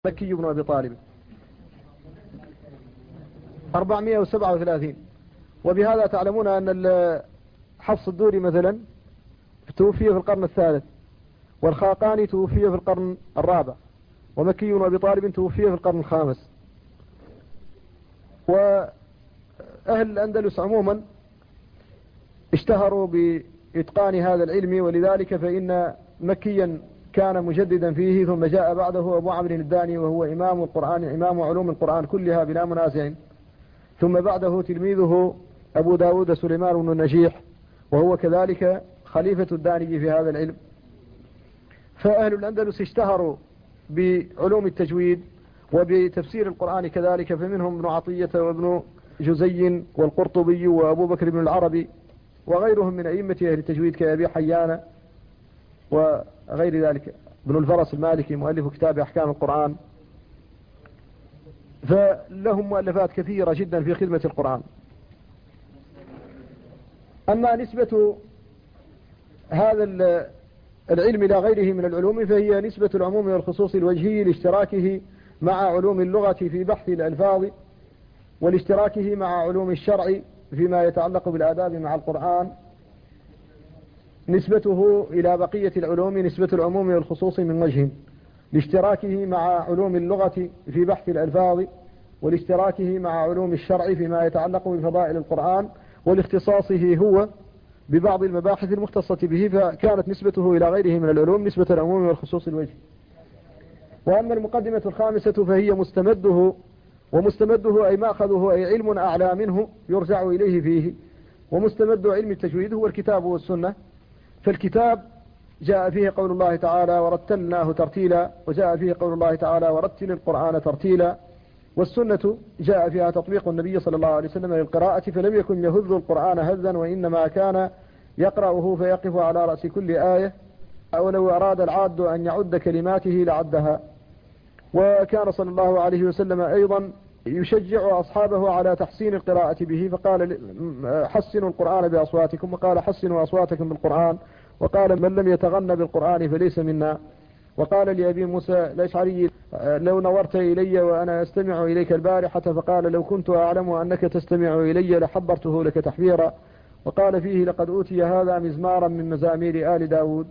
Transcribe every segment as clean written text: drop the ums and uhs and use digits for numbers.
مكي بن أبي طالب 437. وبهذا تعلمون أن حفص الدوري مثلا توفي في القرن الثالث، والخاقاني توفي في القرن الرابع، ومكي بن أبي طالب توفي في القرن الخامس. وأهل الأندلس عموما اشتهروا بإتقان هذا العلم، ولذلك فإن مكيا كان مجددا فيه، ثم جاء بعده أبو عمرو الداني وهو إمام القرآن، إمام علوم القرآن كلها بلا منازع، ثم بعده تلميذه أبو داود سليمان بن النجيح، وهو كذلك خليفة الداني في هذا العلم. فأهل الأندلس اشتهروا بعلوم التجويد وبتفسير القرآن كذلك، فمنهم ابن عطية وابن جزي والقرطبي وأبو بكر بن العربي وغيرهم من أئمة أهل التجويد كأبي حيان وغير ذلك، ابن الفرس المالكي مؤلف كتاب أحكام القرآن، فلهم مؤلفات كثيرة جدا في خدمة القرآن. أما نسبة هذا العلم إلى غيره من العلوم فهي نسبة العموم والخصوص الوجهي لاشتراكه مع علوم اللغة في بحث الألفاظ، والاشتراكه مع علوم الشرع فيما يتعلق بالآداب مع القرآن. نسبته إلى بقية العلوم نسبة العموم والخصوص من وجه، لاشتراكه مع علوم اللغة في بحث الألفاظ، والاشتراكه مع علوم الشرع فيما يتعلق بفضائل القرآن، ولاختصاصه هو ببعض المباحث المختصة به، فكانت نسبته إلى غيره من العلوم نسبة العموم والخصوص الوجه. وأما المقدمة الخامسة فهي ومستمده أي مأخذه أي علم أعلى منه يرجع إليه فيه. ومستمد علم التجويد هو الكتاب والسنة، فالكتاب جاء فيه قول الله تعالى ورتلناه ترتيلا، وجاء فيه قول الله تعالى ورتل القرآن ترتيلا. والسنة جاء فيها تطبيق النبي صلى الله عليه وسلم للقراءة، فلم يكن يهذ القرآن هذا، وإنما كان يقرأه فيقف على رأس كل آية، أو لو أراد العاد أن يعد كلماته لعدها. وكان صلى الله عليه وسلم أيضا يشجع أصحابه على تحسين القراءة به، فقال حسنوا القرآن بأصواتكم، وقال حسنوا أصواتكم بالقرآن، وقال من لم يتغنى بالقرآن فليس منا. وقال لأبي موسى الأشعري لو نظرت إلي وأنا أستمع إليك البارحة، فقال لو كنت أعلم أنك تستمع إلي لحبرته لك تحبيرا. وقال فيه لقد أوتي هذا مزمارا من مزامير آل داود.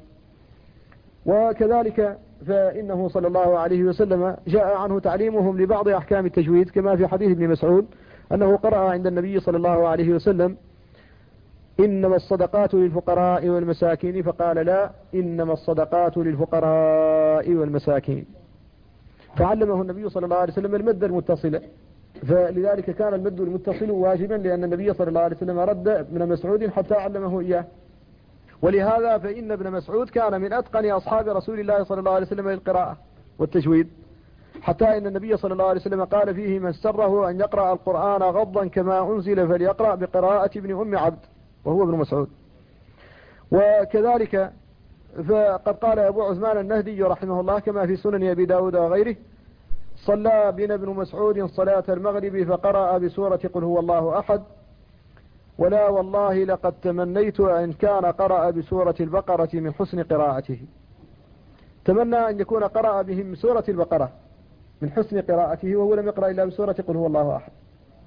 وكذلك فإنه صلى الله عليه وسلم جاء عنه تعليمهم لبعض أحكام التجويد، كما في حديث ابن مسعود أنه قرأ عند النبي صلى الله عليه وسلم إنما الصدقات للفقراء والمساكين، فقال لا، إنما الصدقات للفقراء والمساكين، فعلمه النبي صلى الله عليه وسلم المد المتصل. فلذلك كان المد المتصل واجبا، لأن النبي صلى الله عليه وسلم رد ابن مسعود حتى علمه إياه. ولهذا فإن ابن مسعود كان من أتقن أصحاب رسول الله صلى الله عليه وسلم للقراءة والتجويد، حتى إن النبي صلى الله عليه وسلم قال فيه من سره أن يقرأ القرآن غضا كما أنزل فليقرأ بقراءة ابن أم عبد، وهو ابن مسعود. وكذلك فقد قال أبو عثمان النهدي رحمه الله كما في سنن أبي داود وغيره صلى بنا ابن مسعود صلاة المغرب فقرأ بسورة قل هو الله أحد، ولا والله لقد تمنيت أن كان قرأ بسورة البقرة من حسن قراءته. تمنى أن يكون قرأ بهم سورة البقرة من حسن قراءته، وهو لم يقرأ إلا بسورة قل هو الله أحد.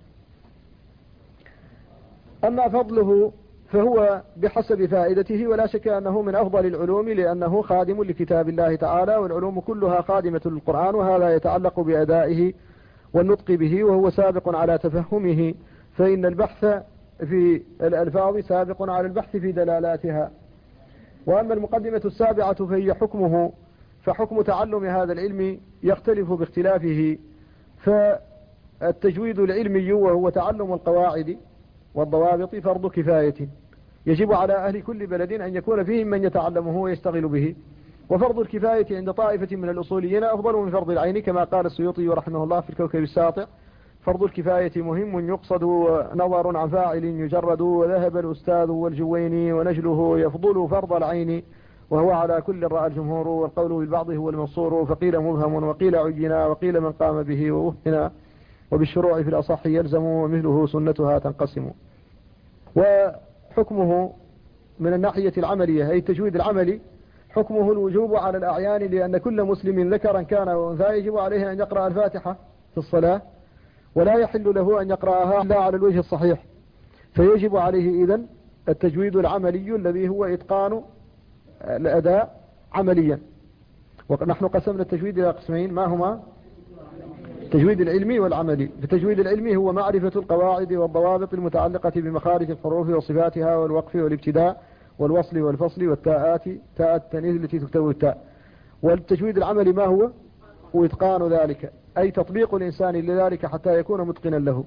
أما فضله فهو بحسب فائدته، ولا شك أنه من أفضل العلوم، لأنه خادم لكتاب الله تعالى، والعلوم كلها خادمة للقرآن، وهذا يتعلق بأدائه والنطق به، وهو سابق على تفهمه، فإن البحث في الألفاظ سابق على البحث في دلالاتها. وأما المقدمة السابعة فهي حكمه، فحكم تعلم هذا العلم يختلف باختلافه. فالتجويد العلمي وهو تعلم القواعد والضوابط فرض كفاية، يجب على أهل كل بلد أن يكون فيهم من يتعلمه ويشتغل به. وفرض الكفاية عند طائفة من الأصوليين أفضل من فرض العين، كما قال السيوطي رحمه الله في الكوكب الساطع فرض الكفاية مهم يقصد نظر عن فاعل يجرد، وذهب الأستاذ والجويني ونجله يفضل فرض العين، وهو على كل رأى الجمهور، والقول بالبعض هو المنصور، فقيل مبهم وقيل عينا وقيل من قام به ووهنا، وبالشروع في الأصح يلزم ومثله سنتها تنقسم. وحكمه من الناحية العملية أي التجويد العملي حكمه الوجوب على الأعيان، لأن كل مسلم ذكرا كان وأنثى يجب عليه أن يقرأ الفاتحة في الصلاة، ولا يحل له أن يقرأها إلا على الوجه الصحيح، فيجب عليه إذن التجويد العملي الذي هو إتقان الأداء عمليا. ونحن قسمنا التجويد إلى قسمين، ما هما؟ التجويد العلمي والعملي. التجويد العلمي هو معرفة القواعد والضوابط المتعلقة بمخارج الحروف وصفاتها والوقف والابتداء والوصل والفصل والتاءات، تاء التانيث التي تكتب بالتاء. والتجويد العملي ما هو؟ وإتقان ذلك، أي تطبيق الإنسان لذلك حتى يكون متقنا له.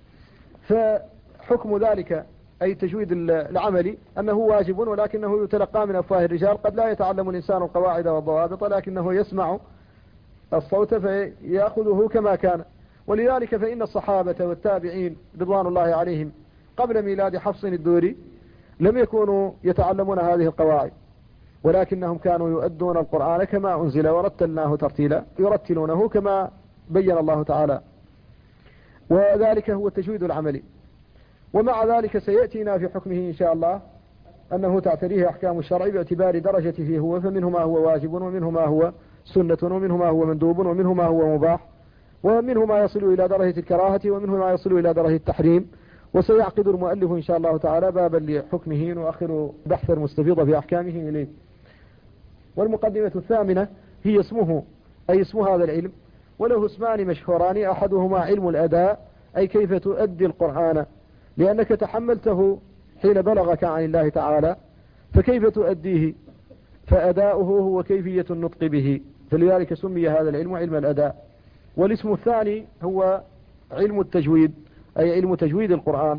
فحكم ذلك أي التجويد العملي أنه واجب، ولكنه يتلقى من أفواه الرجال. قد لا يتعلم الإنسان القواعد والضوابط، لكنه يسمع الصوت فيأخذه كما كان. ولذلك فإن الصحابة والتابعين رضوان الله عليهم قبل ميلاد حفص الدوري لم يكونوا يتعلمون هذه القواعد، ولكنهم كانوا يؤدون القرآن كما أنزل ورتلناه ترتيلا، يرتلونه كما بين الله تعالى، وذلك هو التجويد العملي. ومع ذلك سيأتينا في حكمه إن شاء الله أنه تعتريه أحكام الشرع باعتبار درجته هو، فمنه ما هو واجب، ومنه ما هو سنة، ومنه ما هو مندوب، ومنه ما هو مباح، ومنه ما يصل إلى درجة الكراهة، ومنه ما يصل إلى درجة التحريم. وسيعقد المؤلف إن شاء الله تعالى بابا لحكمه نؤخر بحث المستفيض في أحكامه إليه. والمقدمة الثامنة هي اسمه، أي اسم هذا العلم، وله اسمان مشهوران، أحدهما علم الأداء، أي كيف تؤدي القرآن، لأنك تحملته حين بلغك عن الله تعالى، فكيف تؤديه؟ فأداؤه هو كيفية النطق به، فلذلك سمي هذا العلم علم الأداء. والاسم الثاني هو علم التجويد، أي علم تجويد القرآن.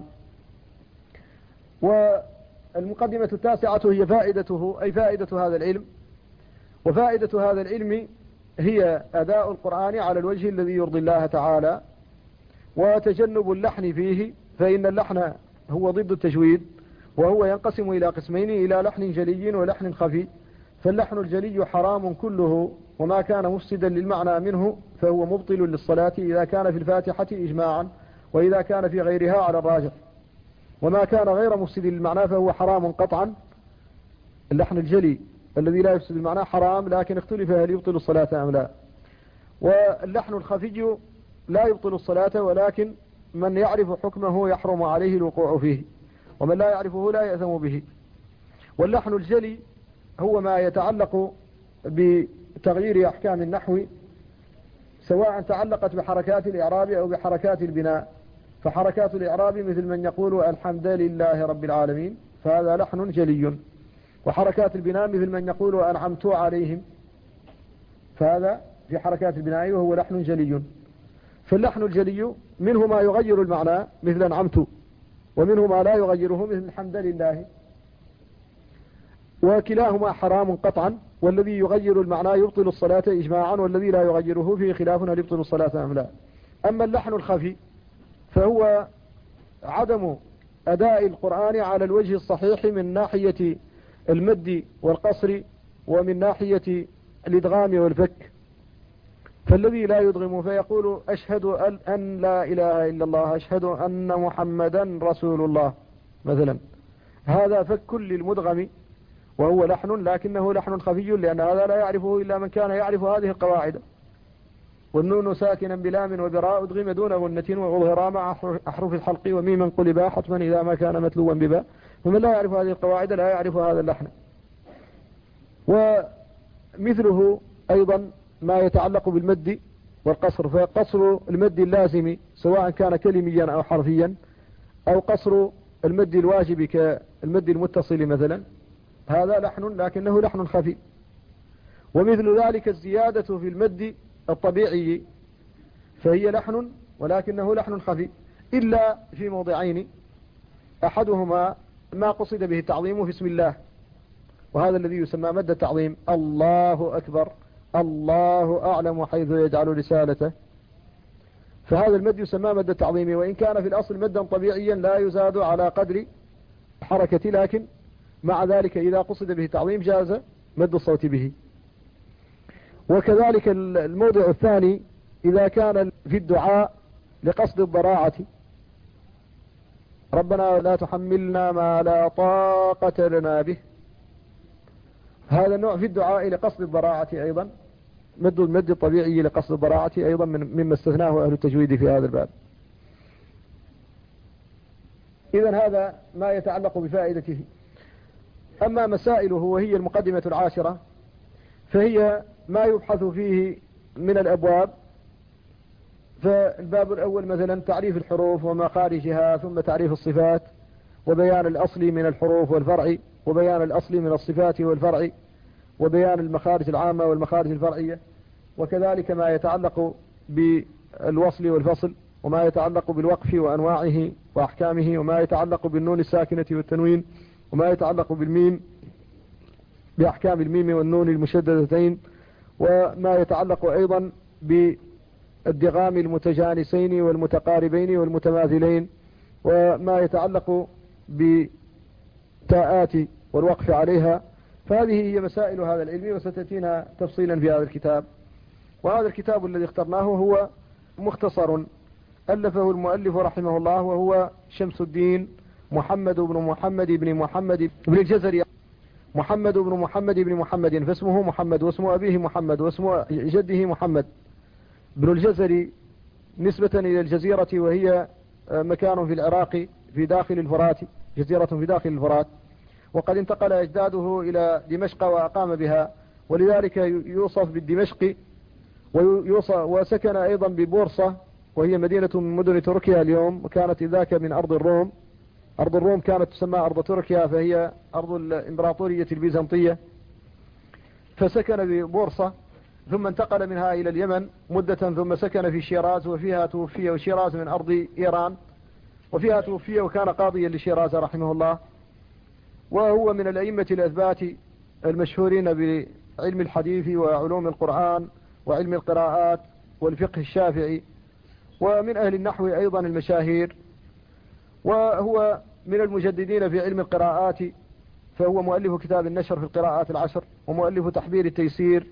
والمقدمة التاسعة هي فائدته، أي فائدة هذا العلم. وفائدة هذا العلم هي أداء القرآن على الوجه الذي يرضي الله تعالى، وتجنب اللحن فيه، فإن اللحن هو ضد التجويد، وهو ينقسم إلى قسمين، إلى لحن جلي ولحن خفي. فاللحن الجلي حرام كله، وما كان مفسدا للمعنى منه فهو مبطل للصلاة إذا كان في الفاتحة إجماعا، وإذا كان في غيرها على الراجح. وما كان غير مفسد للمعنى فهو حرام قطعا. اللحن الجلي الذي لا يفسد المعنى حرام، لكن اختلف هل يبطل الصلاة أم لا. واللحن الخفي لا يبطل الصلاة، ولكن من يعرف حكمه يحرم عليه الوقوع فيه، ومن لا يعرفه لا يأثم به. واللحن الجلي هو ما يتعلق بتغيير أحكام النحو، سواء تعلقت بحركات الإعراب أو بحركات البناء. فحركات الإعراب مثل من يقول الحمد لله رب العالمين، فهذا لحن جلي. وحركات البناء مثل من يقول أنعمت عليهم، فهذا في حركات البناء وهو لحن جلي. فاللحن الجلي منه ما يغير المعنى مثل أنعمت، ومنه ما لا يغيره مثل الحمد لله، وكلاهما حرام قطعا. والذي يغير المعنى يبطل الصلاة إجماعا، والذي لا يغيره فيه خلاف هل يبطل الصلاة أم لا. أما اللحن الخفي فهو عدم أداء القرآن على الوجه الصحيح من ناحية المد والقصر، ومن ناحية الإدغام والفك. فالذي لا يدغم فيقول أشهد أن لا إله إلا الله، أشهد أن محمدا رسول الله مثلا، هذا فك للمدغم وهو لحن، لكنه لحن خفي، لأن هذا لا يعرفه إلا من كان يعرف هذه القواعد. والنون ساكنا بلام وبراء أدغم دون غنة وأظهرا مع أحرف الحلق وميما قلبا حتما إذا ما كان متلوا بباء. ومن لا يعرف هذه القواعد لا يعرف هذا اللحن. ومثله أيضا ما يتعلق بالمد والقصر، فقصر المد اللازم سواء كان كلميا أو حرفيا، أو قصر المد الواجب كالمد المتصل مثلا، هذا لحن لكنه لحن خفي. ومثل ذلك الزيادة في المد الطبيعي، فهي لحن ولكنه لحن خفي، إلا في موضعين، أحدهما ما قصد به التعظيم في اسم الله، وهذا الذي يسمى مد التعظيم، الله أكبر، الله أعلم حيث يجعل رسالته، فهذا المد يسمى مد التعظيم، وإن كان في الأصل مدا طبيعيا لا يزاد على قدر حركة، لكن مع ذلك إذا قصد به تعظيم جاز مد الصوت به. وكذلك الموضع الثاني إذا كان في الدعاء لقصد الضراعة، ربنا لا تحملنا ما لا طاقة لنا به، هذا النوع في الدعاء لقصد الضراعة أيضا، مد المد الطبيعي لقصد الضراعة أيضا مما استثناه أهل التجويد في هذا الباب. إذن هذا ما يتعلق بفائدته. أما مسائله وهي المقدمة العاشرة فهي ما يبحث فيه من الأبواب. فالباب الأول مثلا تعريف الحروف ومخارجها، ثم تعريف الصفات وبيان الأصل من الحروف والفرع، وبيان الأصل من الصفات والفرع، وبيان المخارج العامة والمخارج الفرعية، وكذلك ما يتعلق بالوصل والفصل، وما يتعلق بالوقف وأنواعه وأحكامه، وما يتعلق بالنون الساكنة والتنوين، وما يتعلق بالميم بأحكام الميم والنون المشددتين، وما يتعلق أيضا بالدغام المتجانسين والمتقاربين والمتماثلين، وما يتعلق بتاءات والوقف عليها. فهذه هي مسائل هذا العلم، وستأتينا تفصيلا في هذا الكتاب. وهذا الكتاب الذي اخترناه هو مختصر ألفه المؤلف رحمه الله، وهو شمس الدين محمد بن محمد بن محمد بن الجزري، محمد بن محمد بن محمد، فاسمه محمد، واسم أبيه محمد، واسم جده محمد بن الجزري، نسبة إلى الجزيرة، وهي مكان في العراق في داخل الفرات، جزيرة في داخل الفرات. وقد انتقل أجداده إلى دمشق وأقام بها، ولذلك يوصف بالدمشق، وسكن أيضا ببورصة، وهي مدينة من مدن تركيا اليوم، وكانت ذاك من أرض الروم. أرض الروم كانت تسمى أرض تركيا، فهي أرض الإمبراطورية البيزنطية. فسكن ببورصة، ثم انتقل منها إلى اليمن مدة، ثم سكن في شيراز، وفيها توفي، وشيراز من أرض إيران، وفيها توفي، وكان قاضيا لشيراز رحمه الله. وهو من الأئمة الأثبات المشهورين بعلم الحديث وعلوم القرآن وعلم القراءات والفقه الشافعي، ومن أهل النحو أيضا المشاهير. وهو من المجددين في علم القراءات، فهو مؤلف كتاب النشر في القراءات العشر، ومؤلف تحبير التيسير،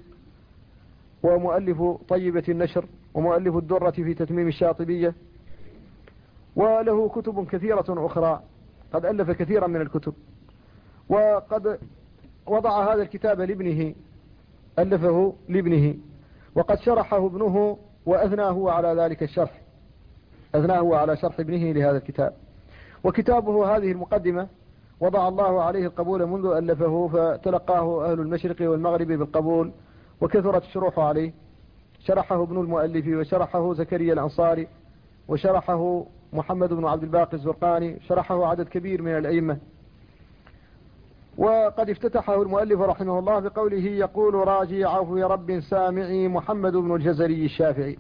ومؤلف طيبة النشر، ومؤلف الدرة في تتميم الشاطبية، وله كتب كثيرة أخرى، قد ألف كثيرا من الكتب. وقد وضع هذا الكتاب لابنه، ألفه لابنه، وقد شرحه ابنه وأثناه على ذلك الشرح، أثناه على شرح ابنه لهذا الكتاب. وكتابه هذه المقدمة وضع الله عليه القبول منذ ألفه، فتلقاه أهل المشرق والمغرب بالقبول، وكثرت الشروح عليه. شرحه ابن المؤلف، وشرحه زكريا الأنصاري، وشرحه محمد بن عبد الباقي الزرقاني، شرحه عدد كبير من الأئمة. وقد افتتحه المؤلف رحمه الله بقوله: يقول راجي عفو رب سامعي محمد بن الجزري الشافعي.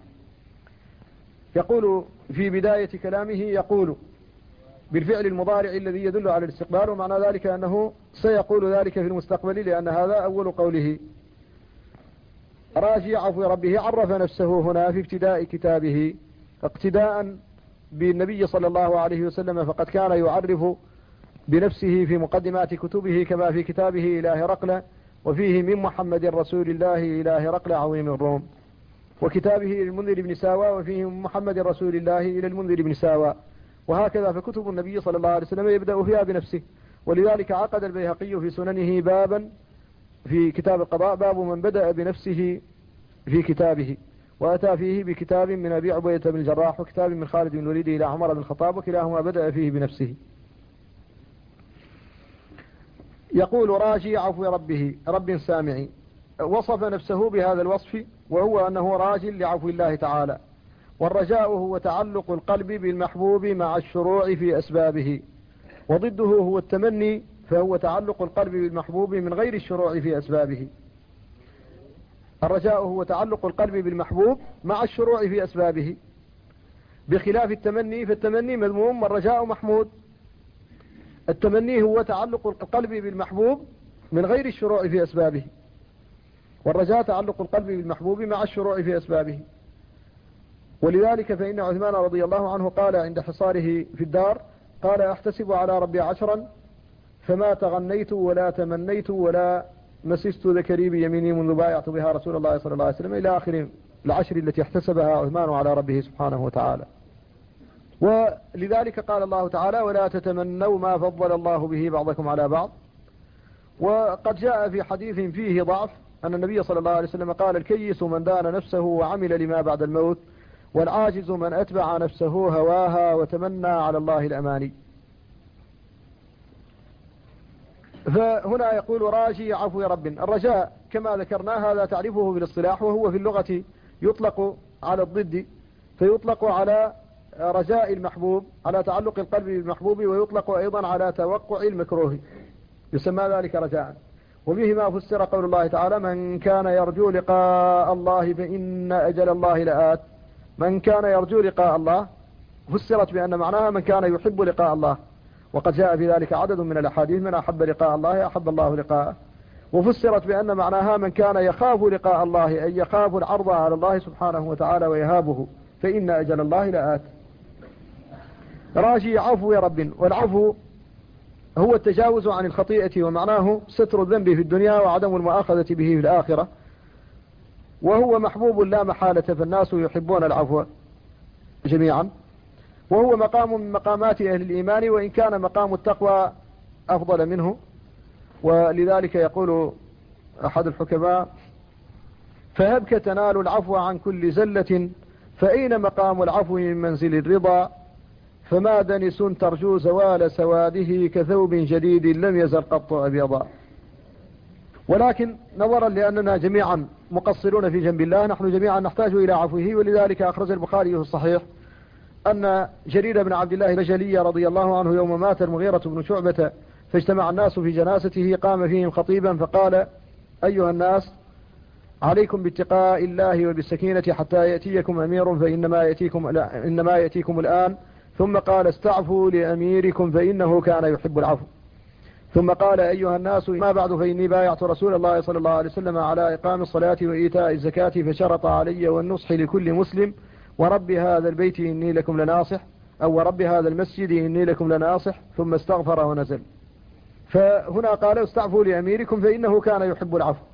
يقول في بداية كلامه، يقول بالفعل المضارع الذي يدل على الاستقبال، ومعنى ذلك أنه سيقول ذلك في المستقبل، لأن هذا أول قوله. راجي عفو ربه، عرف نفسه هنا في ابتداء كتابه اقتداء بالنبي صلى الله عليه وسلم، فقد كان يعرف بنفسه في مقدمات كتبه، كما في كتابه إلى هرقل، وفيه من محمد رسول الله إلى هرقل عظيم الروم، وكتابه إلى المنذر بن ساوى، وفيه من محمد رسول الله إلى المنذر بن ساوى. وهكذا فكتب النبي صلى الله عليه وسلم يبدأ فيها بنفسه. ولذلك عقد البيهقي في سننه بابا في كتاب القضاء، باب من بدأ بنفسه في كتابه، وأتى فيه بكتاب من أبي عبيدة بن الجراح، وكتاب من خالد بن الوليد إلى عمر بن الخطاب، وكلاهما بدأ فيه بنفسه. يقول راجي عفو ربه رب سامعي، وصف نفسه بهذا الوصف، وهو أنه راج لعفو الله تعالى. والرجاء هو تعلق القلب بالمحبوب مع الشروع في أسبابه، وضده هو التمني، فهو تعلق القلب بالمحبوب من غير الشروع في أسبابه. الرجاء هو تعلق القلب بالمحبوب مع الشروع في أسبابه، بخلاف التمني، فالتمني مذموم والرجاء محمود. التمني هو تعلق القلب بالمحبوب من غير الشروع في أسبابه، والرجاء تعلق القلب بالمحبوب مع الشروع في أسبابه. ولذلك فإن عثمان رضي الله عنه قال عند حصاره في الدار، قال: أحتسب على ربي 10 فما تغنيت ولا تمنيت ولا مسست ذكري بيميني منذ بايعت بها رسول الله صلى الله عليه وسلم، إلى آخر العشر التي احتسبها عثمان على ربه سبحانه وتعالى. ولذلك قال الله تعالى: ولا تتمنوا ما فضل الله به بعضكم على بعض. وقد جاء في حديث فيه ضعف أن النبي صلى الله عليه وسلم قال: الكيس من دان نفسه وعمل لما بعد الموت، والعاجز من أتبع نفسه هواها وتمنى على الله الأماني. فهنا يقول: راجي عفو رب. الرجاء كما ذكرنا هذا تعريفه بالاصطلاح، وهو في اللغة يطلق على الضد، فيطلق على رجاء المحبوب، على تعلق القلب بالمحبوب، ويطلق أيضا على توقع المكروه، يسمى ذلك رجاء. وبه ما فسر قول الله تعالى: من كان يرجو لقاء الله فإن أجل الله لآت. من كان يرجو لقاء الله فسرت بأن معناها من كان يحب لقاء الله، وقد جاء في ذلك عدد من الأحاديث: من أحب لقاء الله أحب الله لقاءه. وفسرت بأن معناها من كان يخاف لقاء الله، أي يخاف العرض على الله سبحانه وتعالى ويهابه، فإن أجل الله لآت. راجي عفو رب. والعفو هو التجاوز عن الخطيئة، ومعناه ستر الذنب في الدنيا وعدم المؤاخذة به في الآخرة، وهو محبوب لا محالة، فالناس يحبون العفو جميعا، وهو مقام من مقامات أهل الإيمان، وإن كان مقام التقوى أفضل منه. ولذلك يقول أحد الحكماء: فهبك تنال العفو عن كل زلة، فأين مقام العفو من منزل الرضا، فما دنس ترجو زوال سواده، كثوب جديد لم يزل قط أبيضا. ولكن نظرا لأننا جميعا مقصرون في جنب الله، نحن جميعا نحتاج إلى عفوه. ولذلك أخرج البخاري في الصحيح أن جرير بن عبد الله البجلي رضي الله عنه يوم مات المغيرة بن شعبة فاجتمع الناس في جنازته، قام فيهم خطيبا فقال: أيها الناس، عليكم باتقاء الله وبالسكينة حتى يأتيكم أمير إنما يأتيكم الآن. ثم قال: استعفوا لأميركم فإنه كان يحب العفو. ثم قال: أيها الناس، ما بعد، فإني بايعت رسول الله صلى الله عليه وسلم على إقام الصلاة وإيتاء الزكاة، فشرط علي والنصح لكل مسلم، ورب هذا البيت إني لكم لناصح، أو ورب هذا المسجد إني لكم لناصح، ثم استغفر ونزل. فهنا قال: استعفوا لأميركم فإنه كان يحب العفو.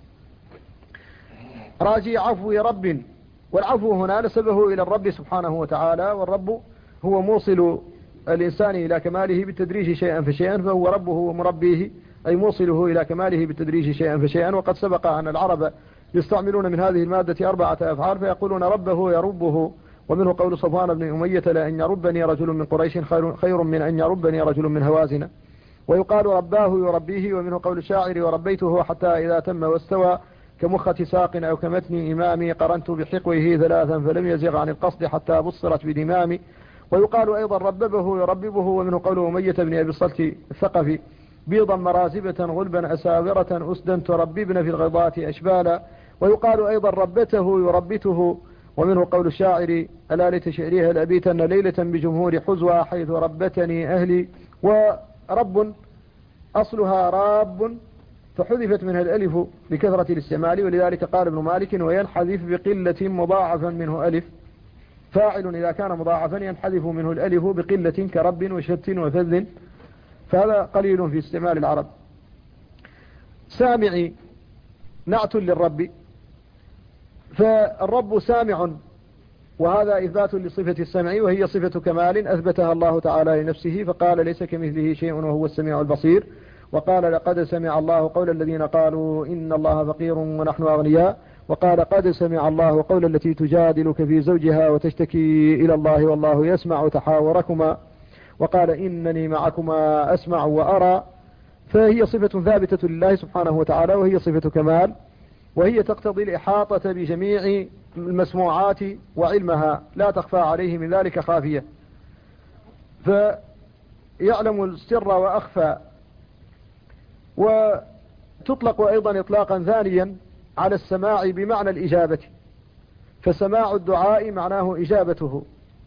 راجي عفو رب. والعفو هنا نسبه إلى الرب سبحانه وتعالى، والرب هو موصل الإنسان إلى كماله بالتدريج شيئا فشيئا، فهو ربه ومربيه، أي موصله إلى كماله بالتدريج شيئا فشيئا. وقد سبق أن العرب يستعملون من هذه المادة 4 أفعال، فيقولون ربه يربه، ومنه قول صفوان بن أمية: لأن يربني رجل من قريش خير من أن يربني رجل من هوازن. ويقال رباه يربيه، ومنه قول الشاعر: وربيته حتى إذا تم واستوى، كمخة ساق أو كمتن إمامي، قرنت بحقوه 3 فلم يزغ عن القصد حتى بصرت بدمامي. ويقال أيضا رببه يرببه، ومنه قول أمية بن أبي الصلت الثقفي: بيضا مرازبة غلبا أساورة أسدا ترببن في الغضاة أشبالا. ويقال أيضا ربته يربته، ومنه قول الشاعر: ألا ليت شعريها لأبيتن ليلة بجمهور حزوى حيث ربتني أهلي. ورب أصلها راب، فحذفت منها الألف لكثرة الاستعمال، ولذلك قال ابن مالك: وينحذف بقلة مضاعفا منه ألف. فاعل إذا كان مضاعفا ينحذف منه الألف بقلة، كرب وشت وفذ، فهذا قليل في استعمال العرب. سامعي نعت للرب، فالرب سامع، وهذا إثبات لصفة السمع، وهي صفة كمال أثبتها الله تعالى لنفسه، فقال: ليس كمثله شيء وهو السميع البصير. وقال: لقد سمع الله قول الذين قالوا إن الله فقير ونحن أغنياء. وقال: قد سمع الله قول التي تجادلك في زوجها وتشتكي إلى الله والله يسمع تحاوركما. وقال: إنني معكما أسمع وأرى. فهي صفة ثابتة لله سبحانه وتعالى، وهي صفة كمال، وهي تقتضي الإحاطة بجميع المسموعات وعلمها، لا تخفى عليه من ذلك خافية، فيعلم السر وأخفى. وتطلق أيضا إطلاقا ثانيا على السماع بمعنى الإجابة، فسماع الدعاء معناه إجابته.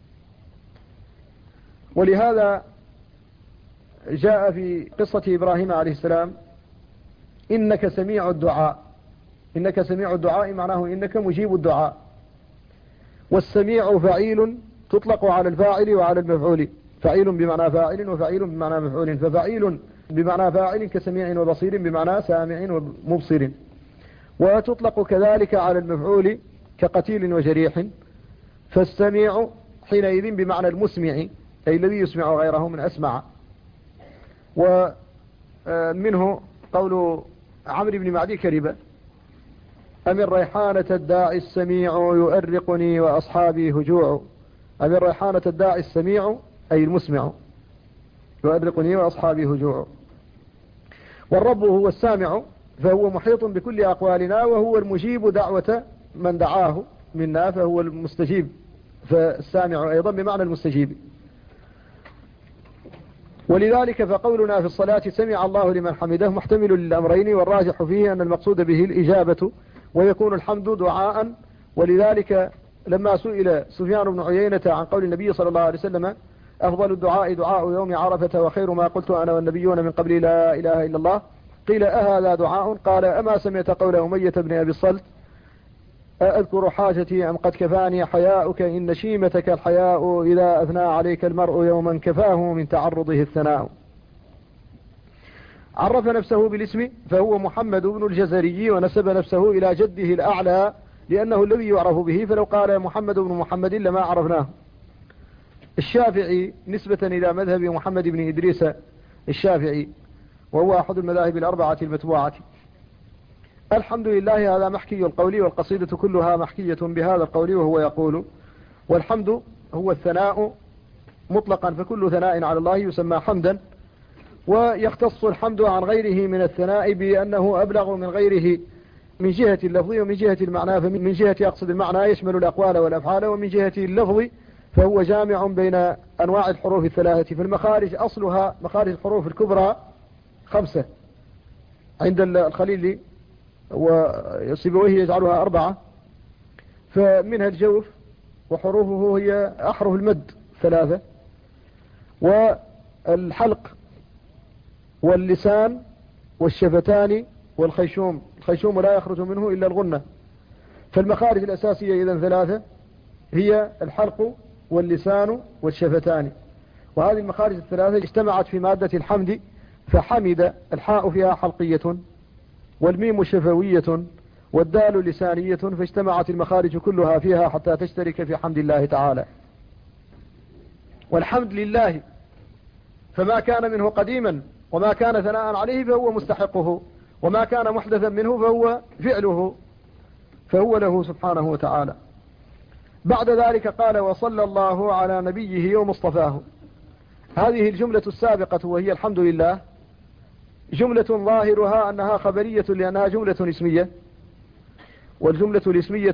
ولهذا جاء في قصة إبراهيم عليه السلام: إنك سميع الدعاء. إنك سميع الدعاء معناه إنك مجيب الدعاء. والسميع فعيل، تطلق على الفاعل وعلى المفعول، فعيل بمعنى فاعل وفعيل بمعنى مفعول. ففعيل بمعنى فاعل كسميع وبصير بمعنى سامع ومبصر. وتطلق كذلك على المفعول كقتيل وجريح. فالسميع حينئذ بمعنى المسمع، أي الذي يسمع غيره من أسمع. ومنه قول عمرو بن معدي كربة: أم الريحانة الداعي السميع يؤرقني وأصحابي هجوع. أم الريحانة الداعي السميع أي المسمع، يؤرقني وأصحابي هجوع. والرب هو السامع، فهو محيط بكل أقوالنا، وهو المجيب دعوة من دعاه منا، فهو المستجيب، فالسامع أيضا بمعنى المستجيب. ولذلك فقولنا في الصلاة سمع الله لمن حمده محتمل للأمرين، والراجح فيه أن المقصود به الإجابة، ويكون الحمد دعاء. ولذلك لما سئل سفيان بن عيينة عن قول النبي صلى الله عليه وسلم: أفضل الدعاء دعاء يوم عرفة وخير ما قلت أنا والنبيون من قبل لا إله إلا الله، قيل: أهذا دعاء؟ قال: أما سمعت قول أمية بن أبي الصلت: أذكر حاجتي أم قد كفاني حياؤك إن شيمتك الحياء إذا أثنى عليك المرء يوما كفاه من تعرضه الثناء. عرف نفسه بالاسم، فهو محمد بن الجزري، ونسب نفسه إلى جده الأعلى لأنه الذي يعرف به، فلو قال محمد بن محمد لما عرفناه. الشافعي نسبة إلى مذهب محمد بن إدريس الشافعي، وهو أحد المذاهب الأربعة المتبوعة. الحمد لله هذا محكي القول، والقصيدة كلها محكية بهذا القول، وهو يقول: والحمد هو الثناء مطلقا، فكل ثناء على الله يسمى حمدا، ويختص الحمد عن غيره من الثناء بأنه أبلغ من غيره من جهة اللفظ ومن جهة المعنى. فمن جهة أقصد المعنى يشمل الأقوال والأفعال، ومن جهة اللفظ فهو جامع بين أنواع الحروف الثلاثة. فالمخارج أصلها مخارج الحروف الكبرى 5 عند الخليل، وسيبويه يجعلها 4، فمنها الجوف، وحروفه هي أحرف المد 3، والحلق واللسان والشفتان والخيشوم. الخيشوم لا يخرج منه إلا الغنة. فالمخارج الأساسية إذن 3 هي الحلق واللسان والشفتان، وهذه المخارج ال3 اجتمعت في مادة الحمد، فحمد الحاء فيها حلقية والميم شفوية والدال لسانية، فاجتمعت المخارج كلها فيها حتى تشترك في حمد الله تعالى. والحمد لله، فما كان منه قديما وما كان ثناء عليه فهو مستحقه، وما كان محدثا منه فهو فعله، فهو له سبحانه وتعالى. بعد ذلك قال: وصلى الله على نبيه ومصطفاه. هذه الجملة السابقة وهي الحمد لله جملة ظاهرها أنها خبرية لأنها جملة اسمية، والجملة الاسمية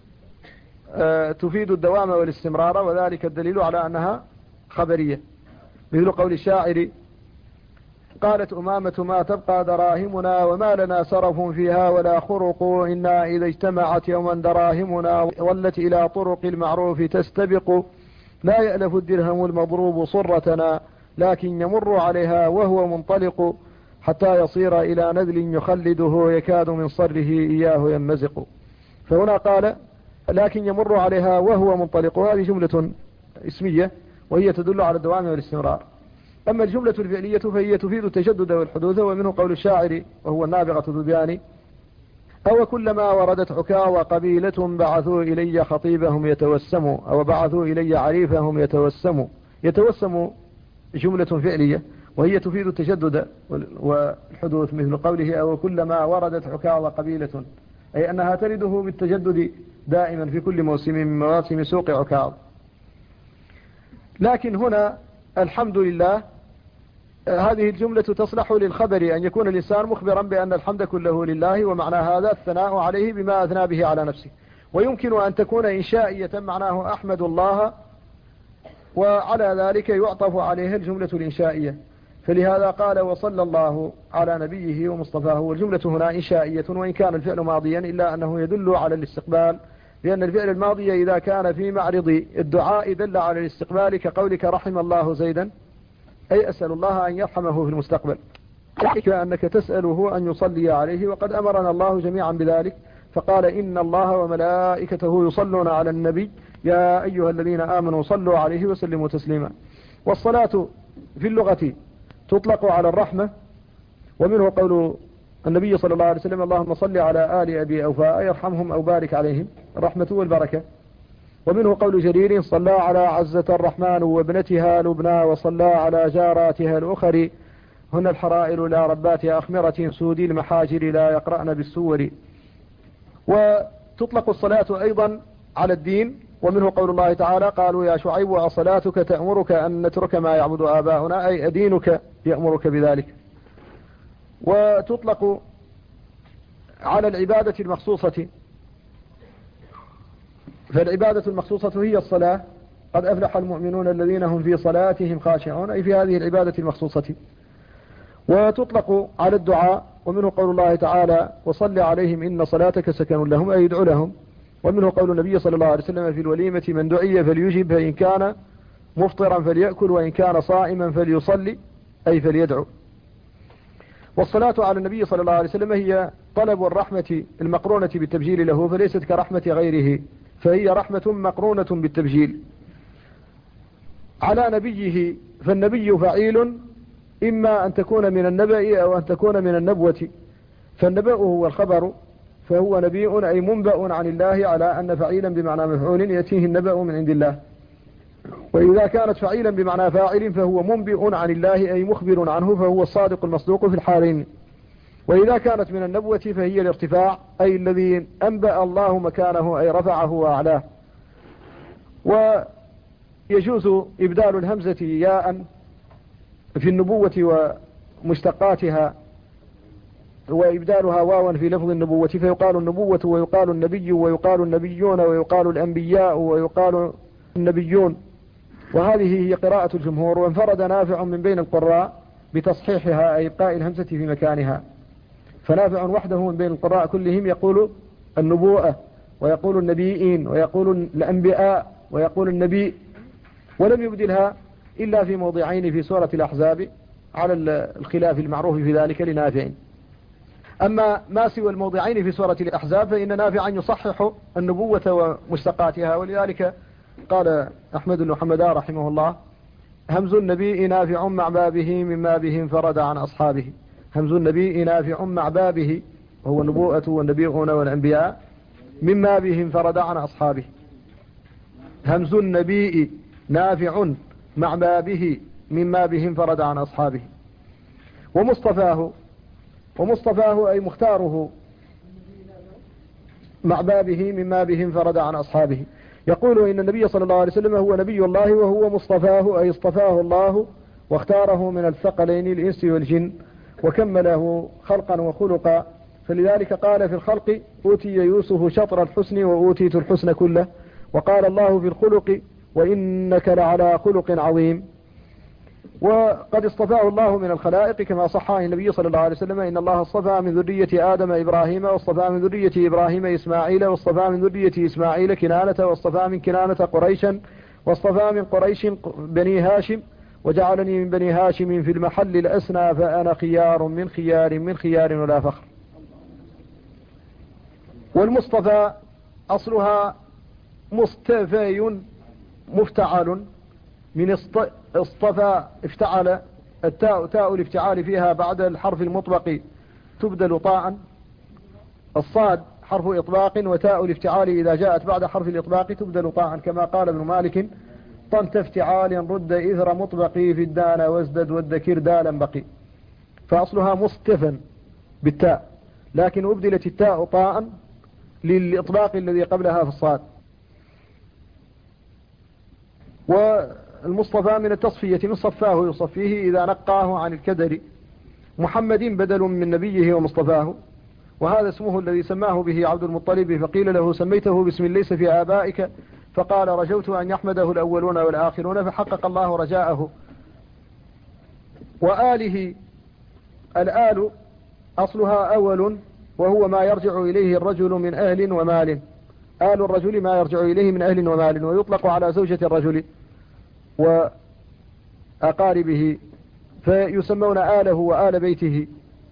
تفيد الدوام والاستمرار، وذلك الدليل على أنها خبرية، مثل قول الشاعر: قالت أمامة ما تبقى دراهمنا وما لنا سرف فيها ولا خرق، إنا إذا اجتمعت يوما دراهمنا ولت إلى طرق المعروف تستبق، لا يألف الدرهم المضروب صرتنا لكن يمر عليها وهو منطلق، حتى يصير إلى نذل يخلده يكاد من صره إياه يمزق. فهنا قال: لكن يمر عليها وهو منطلق، هذه جملة اسمية وهي تدل على الدوام والاستمرار. أما الجملة الفعلية فهي تفيد التجدد والحدوث، ومنه قول الشاعر وهو النابغة ذبيان: أو كلما وردت عكاوى قبيلة بعثوا إلي خطيبهم يتوسموا، أو بعثوا إلي عريفهم يتوسموا. يتوسم جملة فعلية وهي تفيد التجدد والحدوث، مثل قوله: أو كلما وردت عكاوى قبيلة، أي أنها ترده بالتجدد دائما في كل موسم من مواسم سوق عكاظ. لكن هنا الحمد لله هذه الجملة تصلح للخبر، أن يكون الإنسان مخبرا بأن الحمد كله لله، ومعنى هذا الثناء عليه بما أثنى به على نفسه. ويمكن أن تكون إنشائية معناه أحمد الله، وعلى ذلك يعطف عليها الجملة الإنشائية، فلهذا قال: وصلى الله على نبيه ومصطفاه. والجملة هنا إنشائية وإن كان الفعل ماضيا، إلا أنه يدل على الاستقبال، لأن الفعل الماضي إذا كان في معرض الدعاء دل على الاستقبال، كقولك: رحم الله زيدا، أي أسأل الله أن يرحمه في المستقبل، كأنك تسأله أن يصلي عليه، وقد أمرنا الله جميعا بذلك، فقال: إن الله وملائكته يصلون على النبي يا أيها الذين آمنوا صلوا عليه وسلموا تسليما. والصلاة في اللغة تطلق على الرحمة، ومنه قول النبي صلى الله عليه وسلم: اللهم صل على آل أبي أوفاء يرحمهم أو بارك عليهم، الرحمة والبركة. ومنه قول جرير: صلى على عزة الرحمن وابنتها لبنى وصلى على جاراتها الأخر هن الحرائر لا ربات أخمرة سود المحاجر لا يقرأن بالسور. وتطلق الصلاة أيضا على الدين، ومنه قول الله تعالى: قالوا يا شعيب وصلاتك تأمرك أن نترك ما يعبد آباؤنا، أي أدينك يأمرك بذلك. وتطلق على العبادة المخصوصة، فالعبادة المخصوصة هي الصلاة: قد أفلح المؤمنون الذين هم في صلاتهم خاشعون، أي في هذه العبادة المخصوصة. وتطلق على الدعاء، ومنه قول الله تعالى: وصل عليهم إن صلاتك سكن لهم، أي ادعو لهم. ومنه قول النبي صلى الله عليه وسلم في الوليمة: من دعي فليجب، فإن كان مفطرا فليأكل، وإن كان صائما فليصلي، أي فليدعو. والصلاة على النبي صلى الله عليه وسلم هي طلب الرحمة المقرونة بالتبجيل له، فليست كرحمة غيره، فهي رحمة مقرونة بالتبجيل. على نبيه، فالنبي فعيل، إما أن تكون من النبأ أو أن تكون من النبوة. فالنبأ هو الخبر، فهو نبي أي منبأ عن الله، على أن فعيلا بمعنى مفعول يأتيه النبأ من عند الله. وإذا كانت فعيلا بمعنى فاعل فهو منبئ عن الله أي مخبر عنه، فهو الصادق المصدوق في الحالين. وإذا كانت من النبوة فهي الارتفاع، أي الذي أنبأ الله مكانه، أي رفعه وأعلاه. ويجوز إبدال الهمزة ياء في النبوة ومشتقاتها، وإبدالها واوا في لفظ النبوة، فيقال النبوة ويقال النبي ويقال النبيون ويقال الأنبياء ويقال النبيون. وهذه هي قراءة الجمهور. وانفرد نافع من بين القراء بتصحيحها، أي إبقاء الهمزة في مكانها. فنافع وحده من بين القراء كلهم يقول النبوءة، ويقول النبيين، ويقول الأنبياء، ويقول النبي، ولم يبدلها إلا في موضعين في سورة الأحزاب، على الخلاف المعروف في ذلك لنافع. أما ما سوى الموضعين في سورة الأحزاب فإن نافعا يصحح النبوة ومشتقاتها. ولذلك قال أحمد بن حمدان رحمه الله: همز النبي نافع مع بابه مما به انفرد عن أصحابه. همز النبي نافع مع بابه، وهو النبوءة والنبيون والأنبياء، مما به انفرد عن أصحابه. همز النبي نافع مع بابه مما به انفرد عن أصحابه. ومصطفاه أي مختاره مع بابه مما به انفرد عن أصحابه. يقول إن النبي صلى الله عليه وسلم هو نبي الله، وهو مصطفاه أي اصطفاه الله واختاره من الثقلين الإنس والجن، وكمله خلقا وخلقا. فلذلك قال في الخلق: أوتي يوسف شطر الحسن وأوتيت الحسن كله. وقال الله في الخلق: وإنك لعلى خلق عظيم. وقد اصطفاه الله من الخلائق كما صح عن النبي صلى الله عليه وسلم: إن الله اصطفى من ذرية آدم إبراهيم، واصطفى من ذرية إبراهيم إسماعيل، واصطفى من ذرية إسماعيل كنانة، واصطفى من كنانة قريشا، واصطفى من قريش بني هاشم، وجعلني من بني هاشم في المحل الأسنى، فأنا خيار من خيار من خيار ولا فخر. والمصطفى أصلها مصطفى مفتعل، من اصطفى افتعل، التاء تاء الافتعال فيها بعد الحرف المطبق تبدل طاء. الصاد حرف إطباق، وتاء الافتعال إذا جاءت بعد حرف الإطباق تبدل طاء، كما قال ابن مالك: طنت افتعال رد إثر مطبقي في الدان وازدد والذكر دالا بقي. فأصلها مصطفى بالتاء، لكن أبدلت التاء طاء للإطباق الذي قبلها في الصاد. والمصطفى من التصفية، من صفاه يصفيه إذا نقاه عن الكدر. محمد بدل من نبيه ومصطفاه، وهذا اسمه الذي سماه به عبد المطلب، فقيل له: سميته باسم ليس في آبائك؟ فقال: رجوت أن يحمده الأولون والآخرون، فحقق الله رجاءه. وآله، الآل أصلها أول، وهو ما يرجع إليه الرجل من أهل ومال. آل الرجل ما يرجع إليه من أهل ومال، ويطلق على زوجة الرجل وأقاربه، فيسمون آله وآل بيته.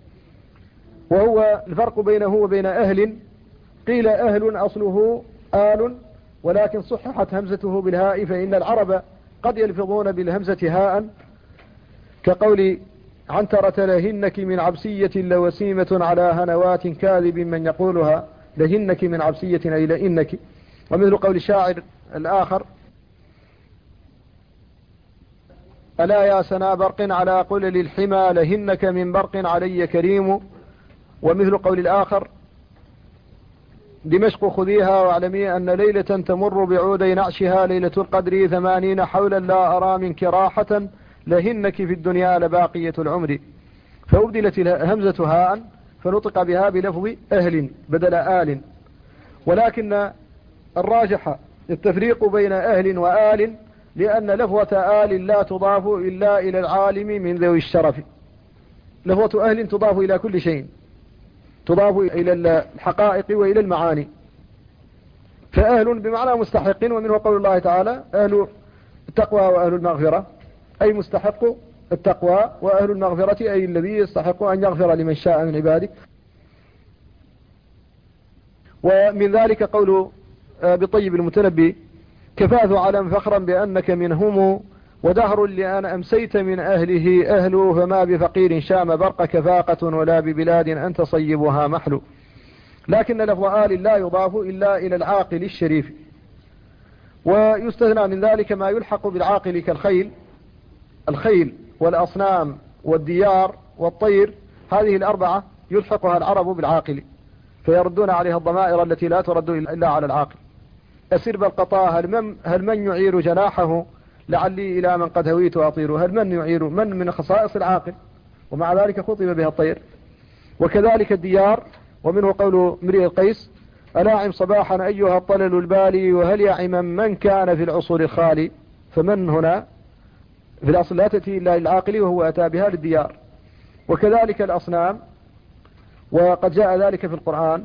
وهو الفرق بينه وبين أهل: قيل أهل أصله آل، ولكن صححت همزته بالهاء، فإن العرب قد يلفظون بالهمزة هاء، كقول عنترة: لهنك من عبسية لوسيمة على هنوات كاذب من يقولها. لهنك من عبسية أي لإنك. ومثل قول الشاعر الآخر: ألا يا سنا برق على قلل الحمى لهنك من برق علي كريم. ومثل قول الآخر: دمشق خذيها واعلمي أن ليلة تمر بعودي نعشها ليلة القدر 80 حولا لا أرى منك راحة لهنك في الدنيا لباقية العمر. فأبدلت همزة هاء فنطق بها بلفظ أهل بدل آل، ولكن الراجح التفريق بين أهل وآل، لأن لفظة آل لا تضاف إلا إلى العالم من ذوي الشرف. لفظة أهل تضاف إلى كل شيء، تضاف إلى الحقائق وإلى المعاني. فأهل بمعنى مستحقين، ومنه قول الله تعالى: أهل التقوى وأهل المغفرة، أي مستحق التقوى، وأهل المغفرة أي الذي يستحق أن يغفر لمن شاء من عباده. ومن ذلك قول بطيب المتنبي: كفاث علم فخرا بأنك منهم ودهر لأن أمسيت من أهله أهل فما بفقير شام برقك فاقة ولا ببلاد أنت صيبها محل. لكن لفظ آل لا يضاف إلا إلى العاقل الشريف، ويستثنى من ذلك ما يلحق بالعاقل كالخيل، الخيل والأصنام والديار والطير، هذه الأربعة يلحقها العرب بالعاقل فيردون عليها الضمائر التي لا ترد إلا على العاقل. أسرب القطاع هل من يعير جناحه لعلي إلى من قد هويت أطير. هل من يعير من خصائص العاقل، ومع ذلك خطب بها الطير. وكذلك الديار، ومنه قول امرئ القيس: ألاعم صباحا أيها الطلل البالي وهل يعم من كان في العصور الخالي. فمن هنا في الأصل لا تأتي إلا للعاقل، وهو أتى بها للديار. وكذلك الأصنام، وقد جاء ذلك في القرآن،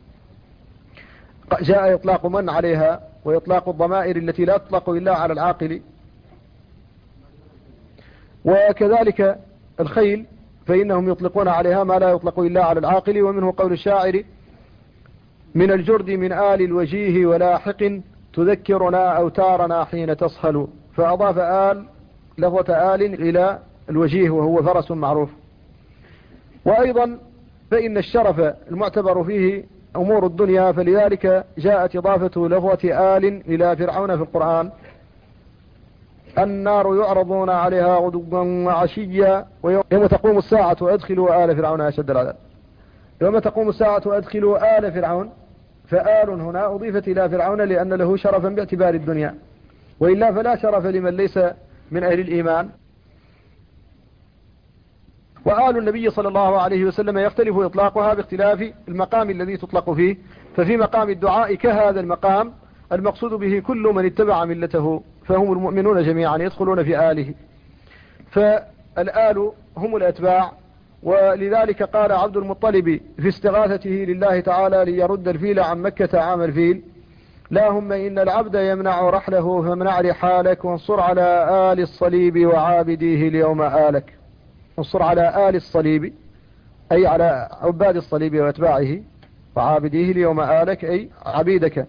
جاء إطلاق من عليها وإطلاق الضمائر التي لا تطلق إلا على العاقل. وكذلك الخيل فإنهم يطلقون عليها ما لا يطلق إلا على العاقل. ومنه قول الشاعر: من الجرد من آل الوجيه ولاحق تذكرنا أوتارنا حين تصهل. فأضاف آل لفظة آل إلى الوجيه وهو فرس معروف. وأيضا فإن الشرف المعتبر فيه أمور الدنيا، فلذلك جاءت إضافة لفظة آل إلى فرعون في القرآن: النار يعرضون عليها غدوا وعشيا ويوم تقوم الساعة أدخلوا آل فرعون أشد العذاب. يوم تقوم الساعة أدخلوا آل فرعون، فآل هنا أضيفت إلى فرعون لأن له شرفا باعتبار الدنيا، وإلا فلا شرف لمن ليس من أهل الإيمان. وآل النبي صلى الله عليه وسلم يختلف إطلاقها باختلاف المقام الذي تطلق فيه. ففي مقام الدعاء كهذا المقام المقصود به كل من اتبع ملته، فهم المؤمنون جميعا يدخلون في آله. فالآل هم الأتباع. ولذلك قال عبد المطلب في استغاثته لله تعالى ليرد الفيل عن مكة عام الفيل: اللهم إن العبد يمنع رحله فامنع رحالك وانصر على آل الصليب وعابديه اليوم آلك. انصر على آل الصليب أي على عباد الصليب وأتباعه، وعابديه اليوم آلك أي عبيدك.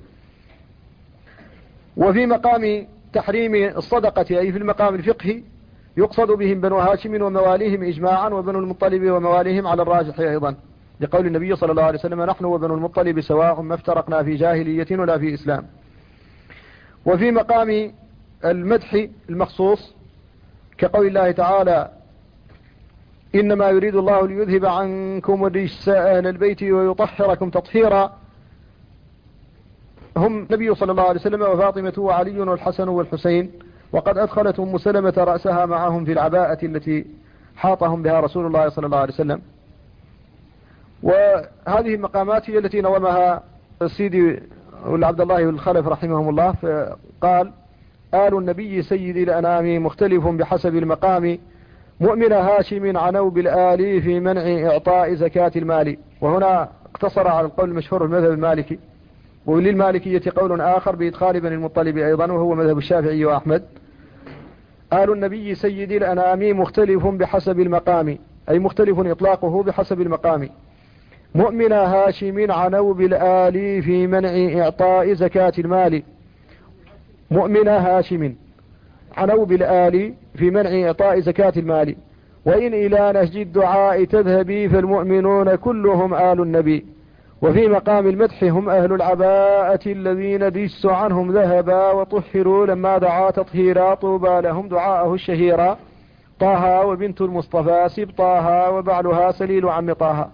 وفي مقام تحريم الصدقة أي في المقام الفقهي يقصد بهم بنو هاشم ومواليهم إجماعا، وبنو المطلب ومواليهم على الراجح أيضا، لقول النبي صلى الله عليه وسلم: نحن وبنو المطلب سواء ما افترقنا في جاهلية ولا في إسلام. وفي مقام المدح المخصوص كقول الله تعالى: إنما يريد الله ليذهب عنكم الرجس أهل البيت ويطهركم تطهيرا، هم النبي صلى الله عليه وسلم وفاطمة وعلي والحسن والحسين. وقد أدخلت أم سلمة رأسها معهم في العباءة التي حاطهم بها رسول الله صلى الله عليه وسلم. وهذه المقامات هي التي نظمها السيدي عبد الله الخلف رحمهم الله، فقال: آل النبي سيد الأنام مختلف بحسب المقام مؤمن هاشم عنوا بالآل في منع إعطاء زكاة المال. وهنا اقتصر على القول المشهور المذهب المالكي، وللمالكية قول آخر بإدخال بني المطلب أيضا وهو مذهب الشافعي وأحمد. آل النبي سيد الأنام مختلف بحسب المقام أي مختلف إطلاقه بحسب المقام مؤمن هاشم عنوا بالآل في منع إعطاء زكاة المال. مؤمن هاشم عنوا بالآل في منع إعطاء زكاة المال. وإن إلى نهج الدعاء تذهبي فالمؤمنون كلهم آل النبي. وفي مقام المدح هم أهل العباءة الذين دس عنهم ذهبا وطهروا لما دعا تطهيرا طوبى لهم دعاءه الشهيرا. طه وبنت المصطفى سبطاها وبعلها سليل عم طه.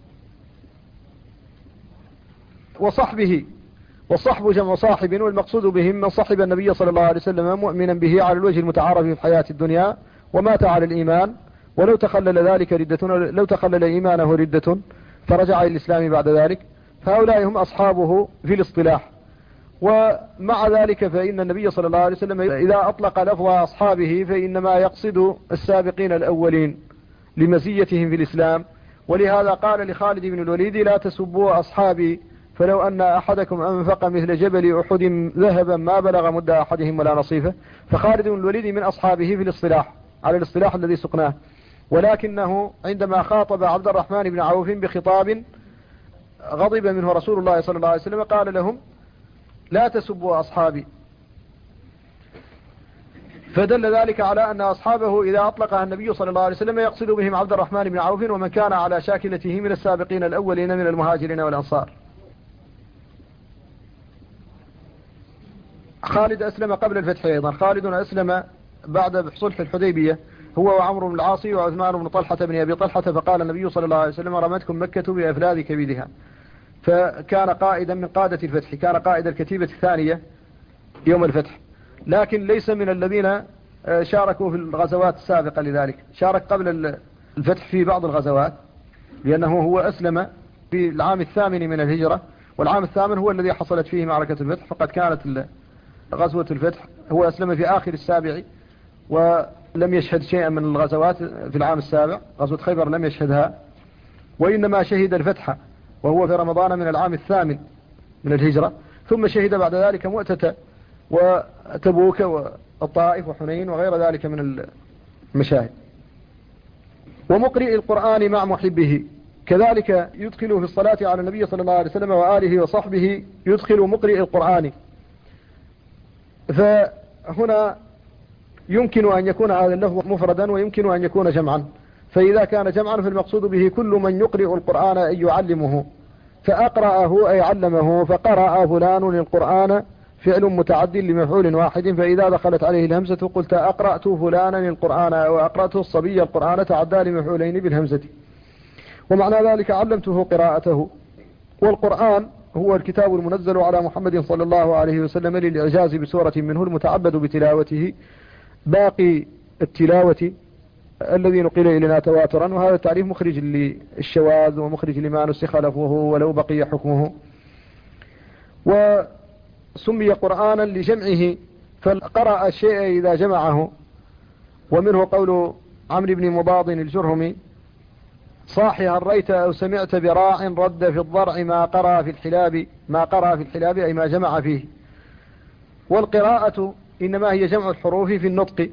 وصحبه، والصحب جمع صاحب، والمقصود بهم من صحب النبي صلى الله عليه وسلم مؤمنا به على الوجه المتعارف في الحياة الدنيا ومات على الإيمان، ولو تخلل ذلك ردة، لو تخلل إيمانه ردة فرجع إلى الإسلام بعد ذلك، فهؤلاء هم أصحابه في الاصطلاح. ومع ذلك فإن النبي صلى الله عليه وسلم إذا أطلق لفظ أصحابه فإنما يقصد السابقين الأولين لمزيتهم في الإسلام. ولهذا قال لخالد بن الوليد: لا تسبوا أصحابي فلو أن أحدكم أنفق مثل جبل أحد ذهبا ما بلغ مد أحدهم ولا نصيفه. فخالد بن الوليد من أصحابه في الاصطلاح على الاصطلاح الذي سقناه، ولكنه عندما خاطب عبد الرحمن بن عوف بخطاب غضب منه رسول الله صلى الله عليه وسلم قال لهم: لا تسبوا أصحابي. فدل ذلك على أن أصحابه إذا أطلقها النبي صلى الله عليه وسلم يقصد بهم عبد الرحمن بن عوف ومن كان على شاكلته من السابقين الأولين من المهاجرين والأنصار. خالد أسلم قبل الفتح أيضا. خالد أسلم بعد صلح الحديبية هو وعمرو بن العاص وعثمان بن طلحة بن أبي طلحة، فقال النبي صلى الله عليه وسلم: رمتكم مكة بأفلاذ كبدها. فكان قائدا من قادة الفتح، كان قائد الكتيبة الثانية يوم الفتح، لكن ليس من الذين شاركوا في الغزوات السابقة لذلك. شارك قبل الفتح في بعض الغزوات، لأنه هو أسلم في العام 8 من الهجرة، والعام 8 هو الذي حصلت فيه معركة الفتح، فقد كانت غزوة الفتح هو أسلم في آخر 7 ولم يشهد شيئا من الغزوات في العام 7. غزوة خيبر لم يشهدها، وإنما شهد الفتح وهو في رمضان من العام 8 من الهجرة، ثم شهد بعد ذلك مؤتة وتبوك والطائف وحنين وغير ذلك من المشاهد. ومقرئ القرآن مع محبه، كذلك يدخل في الصلاة على النبي صلى الله عليه وسلم وآله وصحبه يدخل مقرئ القرآن. فهنا يمكن أن يكون هذا اللفظ مفردا ويمكن أن يكون جمعا، فإذا كان جمعا فالمقصود به كل من يقرئ القرآن أي يعلمه، فأقرأه أي علمه. فقرأ فلان القرآن فعل متعد لمفعول واحد، فإذا دخلت عليه الهمزة قلت أقرأت فلانا القرآن أو أقرأت الصبي القرآن، تعدى لمفعولين بالهمزة. ومعنى ذلك علمته قراءته. والقرآن هو الكتاب المنزل على محمد صلى الله عليه وسلم للإعجاز بسورة منه المتعبد بتلاوته باقي التلاوة الذي نقل إلينا تواترا. وهذا التعريف مخرج للشواذ ومخرج لما نسخ لفظه ولو بقي حكمه. وسمي قرآنا لجمعه، فقرأ الشيء إذا جمعه. ومنه قول عمرو بن مضاض الجرهمي: صاحي هريت أو سمعت براع رد في الضرع ما قرأ في الحلاب. ما قرأ في الحلاب أي ما جمع فيه. والقراءة إنما هي جمع الحروف في النطق.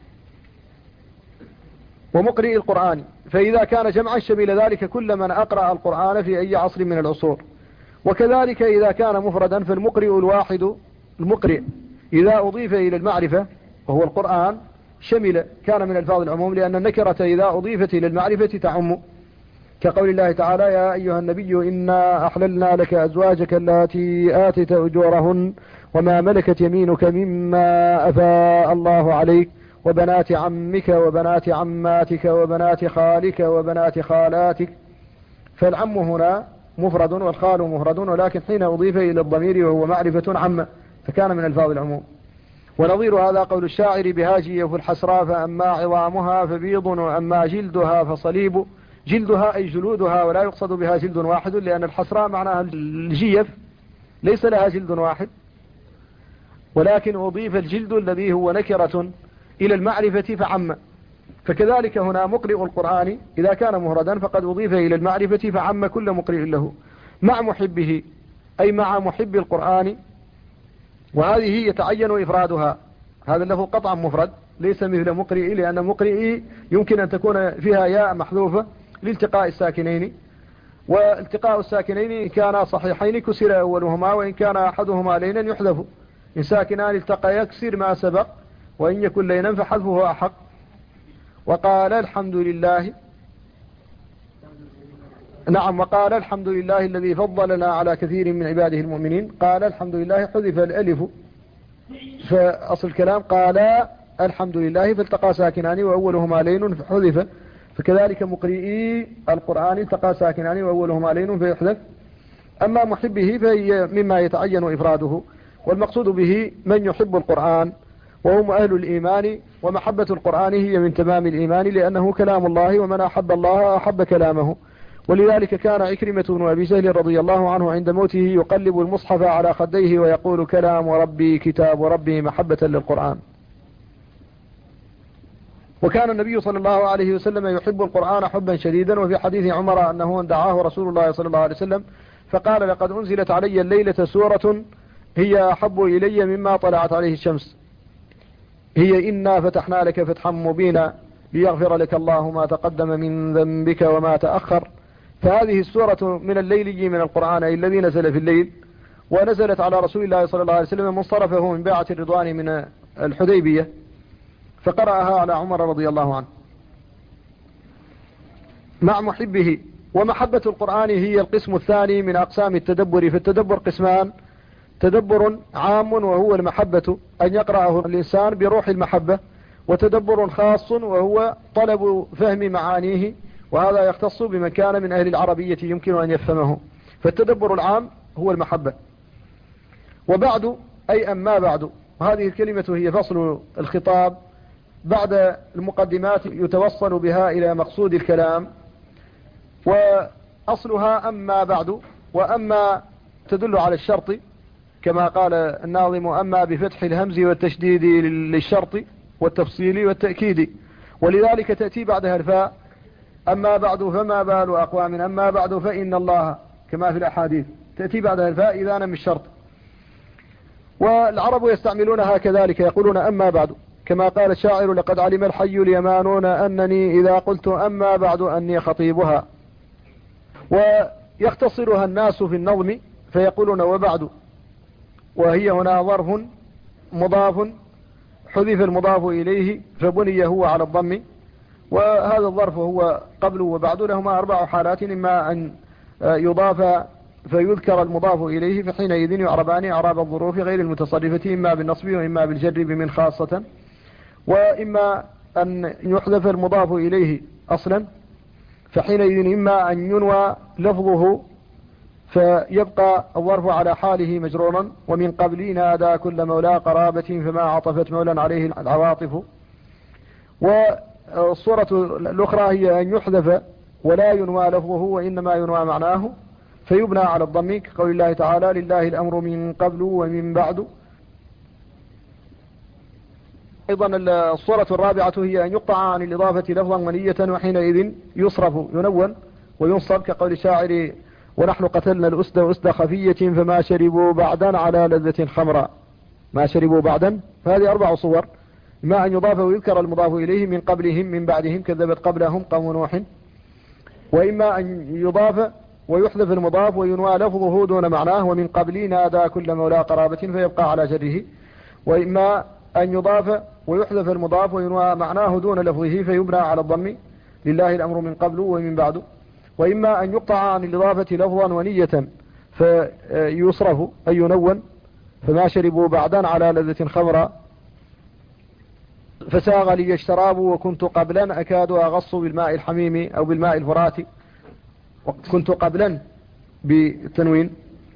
ومقرئ القرآن، فإذا كان جمعا شمل ذلك كل من أقرأ القرآن في أي عصر من العصور. وكذلك إذا كان مفردا فالمقرئ الواحد. المقرئ إذا أضيف إلى المعرفة وهو القرآن شمل، كان من الفاظ العموم، لأن النكرة إذا أضيفت إلى المعرفة تعم، كقول الله تعالى: يا أيها النبي إنا أحللنا لك أزواجك اللاتي آتيت أجورهن وما ملكت يمينك مما أفاء الله عليك وبنات عمك وبنات عماتك وبنات خالك وبنات خالاتك. فالعم هنا مفرد والخال مفرد، ولكن حين أضيف إلى الضمير وهو معرفة عم فكان من الفاظ العموم. ونظير هذا قول الشاعر: بهاجي في الحسراء فأما عظامها فبيض وأما جلدها فصليب. جلدها أي جلودها، ولا يقصد بها جلد واحد، لأن الحسراء معناها الجيف ليس لها جلد واحد، ولكن أضيف الجلد الذي هو نكرة إلى المعرفة فعم. فكذلك هنا مقرئ القرآن إذا كان مهردا فقد أضيف إلى المعرفة فعم كل مقرئ له. مع محبه أي مع محب القرآن، وهذه يتعين إفرادها. هذا له قطعا مفرد ليس مثل مقرئ، لأن مقرئ يمكن أن تكون فيها ياء محذوفة لالتقاء الساكنين، والتقاء الساكنين إن كانا صحيحين كسر أولهما، وإن كان أحدهما لينا يحذف. إن ساكنان التقى يكسر ما سبق، وإن يكن لينا فحذفه أحق. وقال الحمد لله، نعم، وقال الحمد لله الذي فضلنا على كثير من عباده المؤمنين. قال الحمد لله حذف الألف، فأصل الكلام قال الحمد لله فالتقى ساكنان وأولهما لين فحذف، فكذلك مقرئي القرآن التقى ساكنان وأولهما لين فيحذف. أما محبه فهي مما يتعين إفراده، والمقصود به من يحب القرآن وهم أهل الإيمان، ومحبة القرآن هي من تمام الإيمان لأنه كلام الله، ومن أحب الله أحب كلامه. ولذلك كان عكرمة بن أبي جهل رضي الله عنه عند موته يقلب المصحف على خديه ويقول كلام ربي كتاب ربي محبة للقرآن. وكان النبي صلى الله عليه وسلم يحب القرآن حبا شديدا، وفي حديث عمر أنه دعاه رسول الله صلى الله عليه وسلم فقال لقد أنزلت علي الليلة سورة هي أحب إلي مما طلعت عليه الشمس، هي إنا فتحنا لك فتحا مبينا ليغفر لك الله ما تقدم من ذنبك وما تأخر. فهذه السورة من الليلي من القرآن أي الذي نزل في الليل، ونزلت على رسول الله صلى الله عليه وسلم منصرفه من بيعة الرضوان من الحديبية، فقرأها على عمر رضي الله عنه مع محبه. ومحبة القرآن هي القسم الثاني من أقسام التدبر، فالتدبر قسمان: تدبر عام وهو المحبة أن يقرأه الإنسان بروح المحبة، وتدبر خاص وهو طلب فهم معانيه، وهذا يختص بمن كان من أهل العربية يمكن أن يفهمه. فالتدبر العام هو المحبة. وبعد أي أما بعد، هذه الكلمة هي فصل الخطاب بعد المقدمات يتوصل بها إلى مقصود الكلام. وأصلها أما بعد، وأما تدل على الشرط كما قال الناظم: أما بفتح الهمز والتشديد للشرط والتفصيل والتأكيد، ولذلك تأتي بعدها الفاء: أما بعد فما بال أقوام أما بعد فإن الله، كما في الأحاديث تأتي بعدها الفاء إذا نم الشرط. والعرب يستعملونها كذلك، يقولون أما بعد، كما قال الشاعر: لقد علم الحي اليمانون أنني إذا قلت أما بعد أني خطيبها. ويختصرها الناس في النظم فيقولون وبعد، وهي هنا ظرف مضاف حذف المضاف إليه فبني هو على الضم. وهذا الظرف هو قبل وبعد، لهما 4 حالات: إما أن يضاف فيذكر المضاف إليه فحينئذ يعربان إعراب الظروف غير المتصرفة، إما بالنصب وإما بالجر بمن خاصة، وإما أن يحذف المضاف إليه أصلا فحينئذ إما أن ينوى لفظه فيبقى الظرف على حاله مجرورا. ومن قبل نادى كل مولى قرابة فما عطفت مولا عليه العواطف. والصورة الأخرى هي أن يحذف ولا ينوى لفظه وإنما ينوى معناه فيبنى على الضم، كقول الله تعالى: لله الأمر من قبل ومن بعد. أيضا الصورة الرابعة هي أن يقطع عن الإضافة لفظا ونية وحينئذ يصرف ينون وينصب، كقول الشاعر: ونحن قتلنا الأسد أسد خفية فما شربوا بعدا على لذة خمرا. ما شربوا بعدا، فهذه 4 صور: ما أن يضاف ويذكر المضاف إليه من قبلهم من بعدهم كذبت قبلهم قوم نوح، وإما أن يضاف ويحذف المضاف وينوى لفظه دون معناه ومن قبل نادى كل مولى قرابة فيبقى على جره، وإما أن يضاف ويحذف المضاف وينوى معناه دون لفظه فيبنى على الضم لله الأمر من قبل ومن بعد، وإما أن يقطع عن الإضافة لفظا ونية فيصرف أي ينون فما شربوا بعدا على لذة خمرا فساغ لي الشراب وكنت قبلا أكاد أغص بالماء الحميم أو بالماء الفرات، كنت قبلا بالتنوين.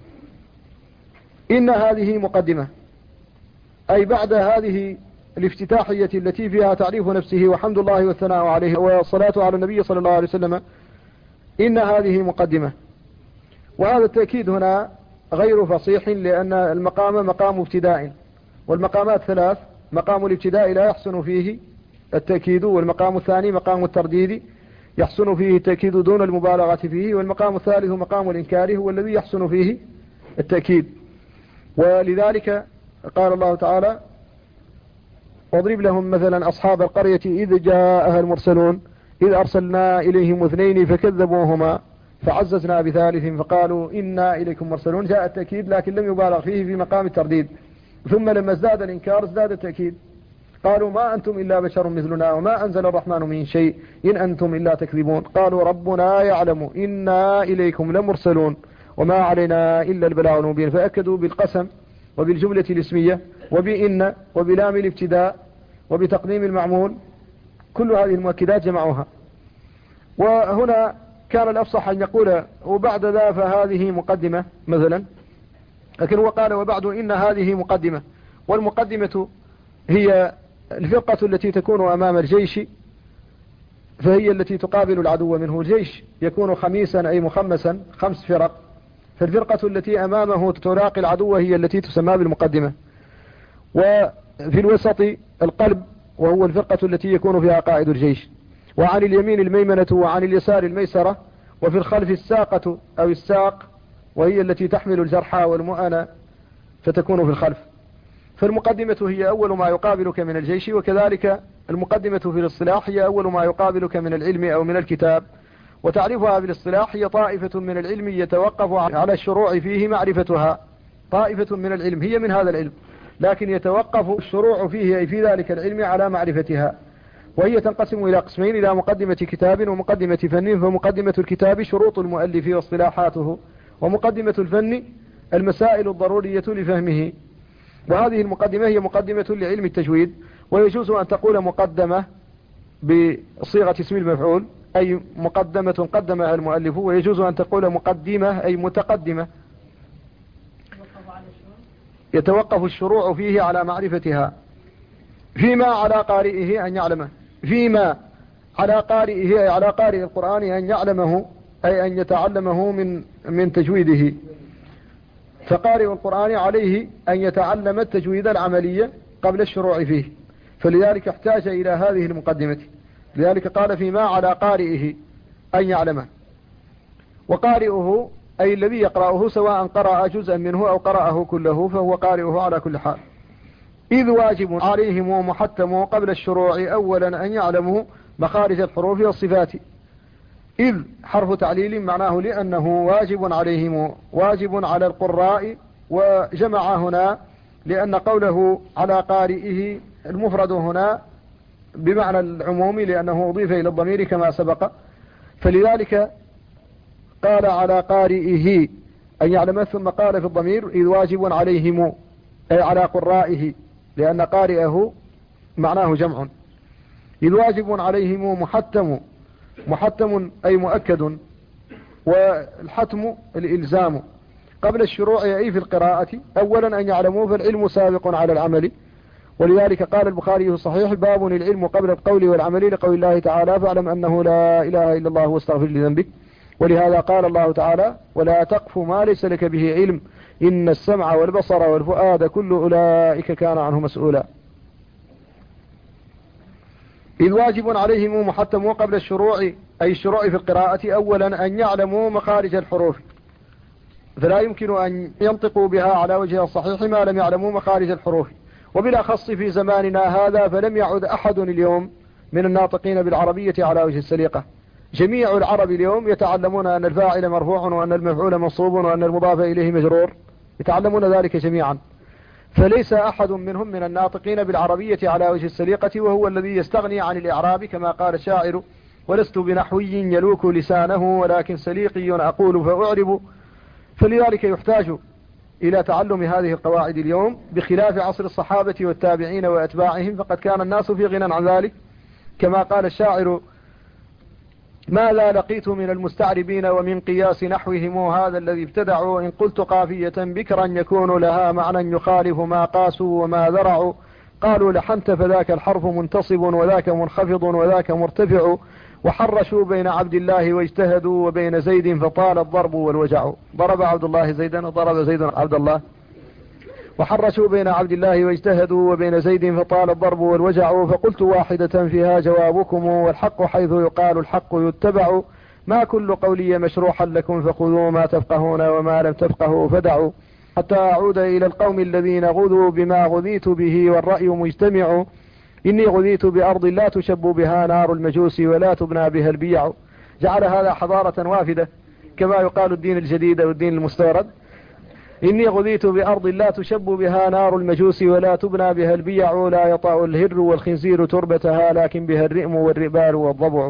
إن هذه مقدمة، أي بعد هذه الافتتاحية التي فيها تعريف نفسه وحمد الله والثناء عليه والصلاة على النبي صلى الله عليه وسلم، إن هذه مقدمة. وهذا التأكيد هنا غير فصيح لأن المقام مقام ابتداء، والمقامات 3: مقام الابتداء لا يحسن فيه التأكيد، والمقام الثاني مقام الترديد يحسن فيه التأكيد دون المبالغة فيه، والمقام الثالث مقام الإنكار هو الذي يحسن فيه التأكيد. ولذلك قال الله تعالى: واضرب لهم مثلا أصحاب القرية إذ جاءها المرسلون إذ أرسلنا إليهم 2 فكذبوهما فعززنا ب3 فقالوا إنا إليكم مرسلون. جاء التأكيد لكن لم يبالغ فيه في مقام الترديد، ثم لما ازداد الإنكار ازداد التأكيد. قالوا ما أنتم إلا بشر مثلنا وما أنزل الرحمن من شيء إن أنتم إلا تكذبون. قالوا ربنا يعلم إنا إليكم لمرسلون وما علينا إلا البلاغ المبين. فأكدوا بالقسم وبالجملة الاسمية وبإن وبلام الابتداء وبتقديم المعمول، كل هذه المؤكدات جمعوها. وهنا كان الأفصح أن يقول وبعد ذا فهذه مقدمة مثلا، لكن هو قال وبعد إن هذه مقدمة، والمقدمة هي الفرقة التي تكون أمام الجيش، فهي التي تقابل العدو منه. الجيش يكون خميسا أي مخمسا 5 فرق، فالفرقة التي أمامه تلاقي العدو هي التي تسمى بالمقدمة. وفي الوسط القلب، وهو الفرقة التي يكون فيها قائد الجيش، وعن اليمين الميمنة وعن اليسار الميسرة، وفي الخلف الساقة أو الساق، وهي التي تحمل الجرحى والمؤنة فتكون في الخلف. فالمقدمة هي أول ما يقابلك من الجيش، وكذلك المقدمة في الاصطلاح هي أول ما يقابلك من العلم أو من الكتاب. وتعرفها بالاصطلاح هي طائفة من العلم يتوقف على الشروع فيه معرفتها. طائفة من العلم هي من هذا العلم، لكن يتوقف الشروع فيه أي في ذلك العلم على معرفتها. وهي تنقسم إلى قسمين، إلى مقدمة كتاب ومقدمة فن. فمقدمة الكتاب شروط المؤلف واصطلاحاته، ومقدمة الفن المسائل الضرورية لفهمه. وهذه المقدمة هي مقدمة لعلم التجويد. ويجوز أن تقول مقدمة بصيغة اسم المفعول أي مقدمة قدمها المؤلف، ويجوز أن تقول مقدمة أي متقدمة. يتوقف الشروع فيه على معرفتها. فيما على قارئه أن يعلمه، فيما على قارئه أي على قارئ القرآن أن يعلمه أي أن يتعلمه من تجويده. فقارئ القرآن عليه أن يتعلم التجويد العملية قبل الشروع فيه، فلذلك احتاج إلى هذه المقدمة. لذلك قال فيما على قارئه أن يعلمه. وقارئه أي الذي يقرأه، سواء قرأ جزءا منه أو قرأه كله، فهو قارئه على كل حال. إذ واجب عليهم ومحتم قبل الشروع أولا أن يعلموا مخارج الحروف والصفات. إذ حرف تعليل معناه لأنه واجب عليهم، واجب على القراء. وجمع هنا لأن قوله على قارئه المفرد هنا بمعنى العموم، لأنه أضيف إلى الضمير كما سبق، فلذلك قال على قارئه أن يعلم، ثم قال في الضمير إذ واجب عليهم أي على قرائه، لأن قارئه معناه جمع. إذ واجب عليهم محتم، محتم أي مؤكد، والحتم الإلزام قبل الشروع أي في القراءة أولا أن يعلموا، فالعلم سابق على العمل. ولذلك قال البخاري في الصحيح باب العلم قبل القول والعمل، لقول الله تعالى فاعلم أنه لا إله إلا الله واستغفر لذنبك. ولهذا قال الله تعالى ولا تقف ما ليس لك به علم إن السمع والبصر والفؤاد كل أولئك كان عنه مسؤولا. إذ واجب عليهم محتم قبل الشروع أي الشروع في القراءة أولا أن يعلموا مخارج الحروف، فلا يمكن أن ينطقوا بها على وجه الصحيح ما لم يعلموا مخارج الحروف. وبالأخص في زماننا هذا فلم يعد أحد اليوم من الناطقين بالعربية على وجه السليقة. جميع العرب اليوم يتعلمون أن الفاعل مرفوع وأن المفعول منصوب وأن المضاف إليه مجرور، يتعلمون ذلك جميعا. فليس أحد منهم من الناطقين بالعربية على وجه السليقة، وهو الذي يستغني عن الإعراب كما قال الشاعر ولست بنحوي يلوك لسانه ولكن سليقي أقول فأعرب. فلذلك يحتاج إلى تعلم هذه القواعد اليوم، بخلاف عصر الصحابة والتابعين وأتباعهم، فقد كان الناس في غنى عن ذلك. كما قال الشاعر ما لا لقيت من المستعربين ومن قياس نحوهم هذا الذي ابتدعوا، إن قلت قافية بكرا يكون لها معنى يخالف ما قاسوا وما ذرعوا، قالوا لحنت فذاك الحرف منتصب وذاك منخفض وذاك مرتفع، وحرشوا بين عبد الله واجتهدوا وبين زيد فطال الضرب والوجع. ضرب عبد الله زيدا وضرب زيد عبد الله، وحرشوا بين عبد الله واجتهدوا وبين زيد فطال الضرب والوجع، فقلت واحدة فيها جوابكم والحق حيث يقال الحق يتبع، ما كل قولي مشروحا لكم فخذوا ما تفقهون وما لم تفقهوا فدعوا، حتى أعود إلى القوم الذين غذوا بما غذيت به والرأي مجتمع، إني غذيت بأرض لا تشب بها نار المجوس ولا تبنى بها البيع. جعل هذا حضارة وافدة كما يقال الدين الجديد والدين المستورد. إني غذيت بأرض لا تشب بها نار المجوس ولا تبنى بها البيع، لا يطأ الهر والخنزير تربتها لكن بها الرئم والرئبال والضبع.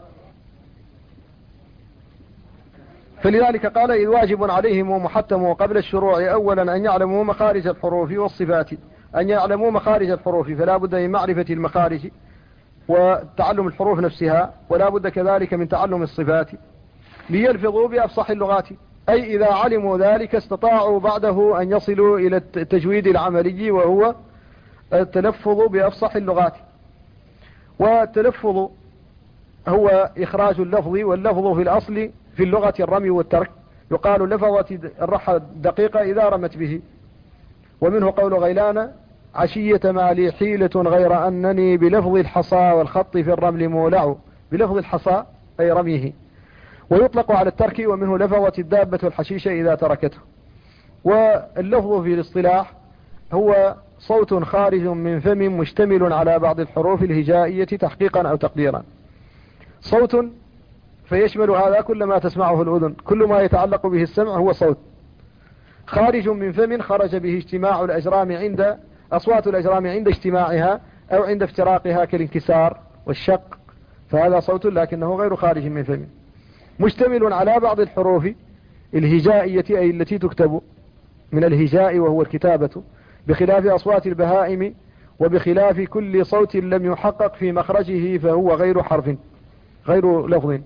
فلذلك قال إذ واجب عليهم ومحتم قبل الشروع أولا أن يعلموا مخارج الحروف والصفات. أن يعلموا مخارج الحروف، فلا بد من معرفة المخارج وتعلم الحروف نفسها، ولا بد كذلك من تعلم الصفات ليلفظوا بأفصح اللغات. أي إذا علموا ذلك استطاعوا بعده أن يصلوا إلى التجويد العملي، وهو التلفظ بأفصح اللغات. والتلفظ هو إخراج اللفظ، واللفظ في الأصل في اللغة الرمي والترك. يقال لفظت الرحى الدقيقة إذا رمت به. ومنه قول غيلان: عشية ما لي حيلة غير أنني بلفظ الحصى والخط في الرمل مولع. بلفظ الحصى أي رميه. ويطلق على الترك، ومنه لفظت الدابة الحشيش إذا تركته. واللفظ في الاصطلاح هو صوت خارج من فم مشتمل على بعض الحروف الهجائية تحقيقا أو تقديرا. صوت فيشمل هذا كل ما تسمعه الأذن، كل ما يتعلق به السمع هو صوت خارج من فم خرج به اجتماع الأجرام عند أصوات الأجرام عند اجتماعها أو عند افتراقها كالانكسار والشق، فهذا صوت لكنه غير خارج من فم، مشتمل على بعض الحروف الهجائية أي التي تكتب من الهجاء وهو الكتابة، بخلاف أصوات البهائم، وبخلاف كل صوت لم يحقق في مخرجه فهو غير حرف غير لفظ.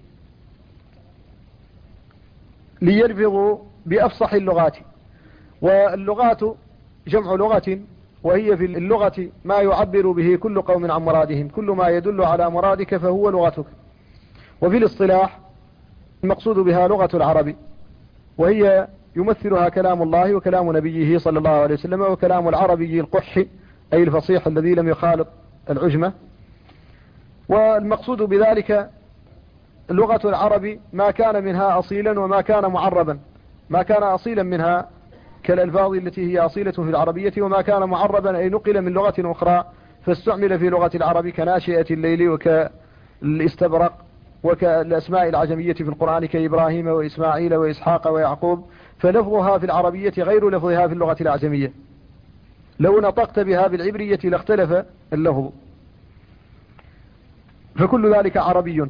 ليلفظوا بأفصح اللغات. واللغات جمع لغة، وهي في اللغة ما يعبر به كل قوم عن مرادهم، كل ما يدل على مرادك فهو لغتك. وفي الاصطلاح المقصود بها لغة العرب، وهي يمثلها كلام الله وكلام نبيه صلى الله عليه وسلم، وكلام العربي القح أي الفصيح الذي لم يخالط العجمة. والمقصود بذلك لغة العرب ما كان منها أصيلا وما كان معربا، ما كان أصيلا منها كالألفاظ التي هي أصيلة في العربية، وما كان معربا أي نقل من لغة أخرى فاستعمل في لغة العرب كناشئة الليل وكالاستبرق، وكالأسماء العجمية في القرآن كإبراهيم وإسماعيل وإسحاق ويعقوب، فلفظها في العربية غير لفظها في اللغة الأعجمية. لو نطقت بها بالعبرية لاختلف اللفظ، فكل ذلك عربي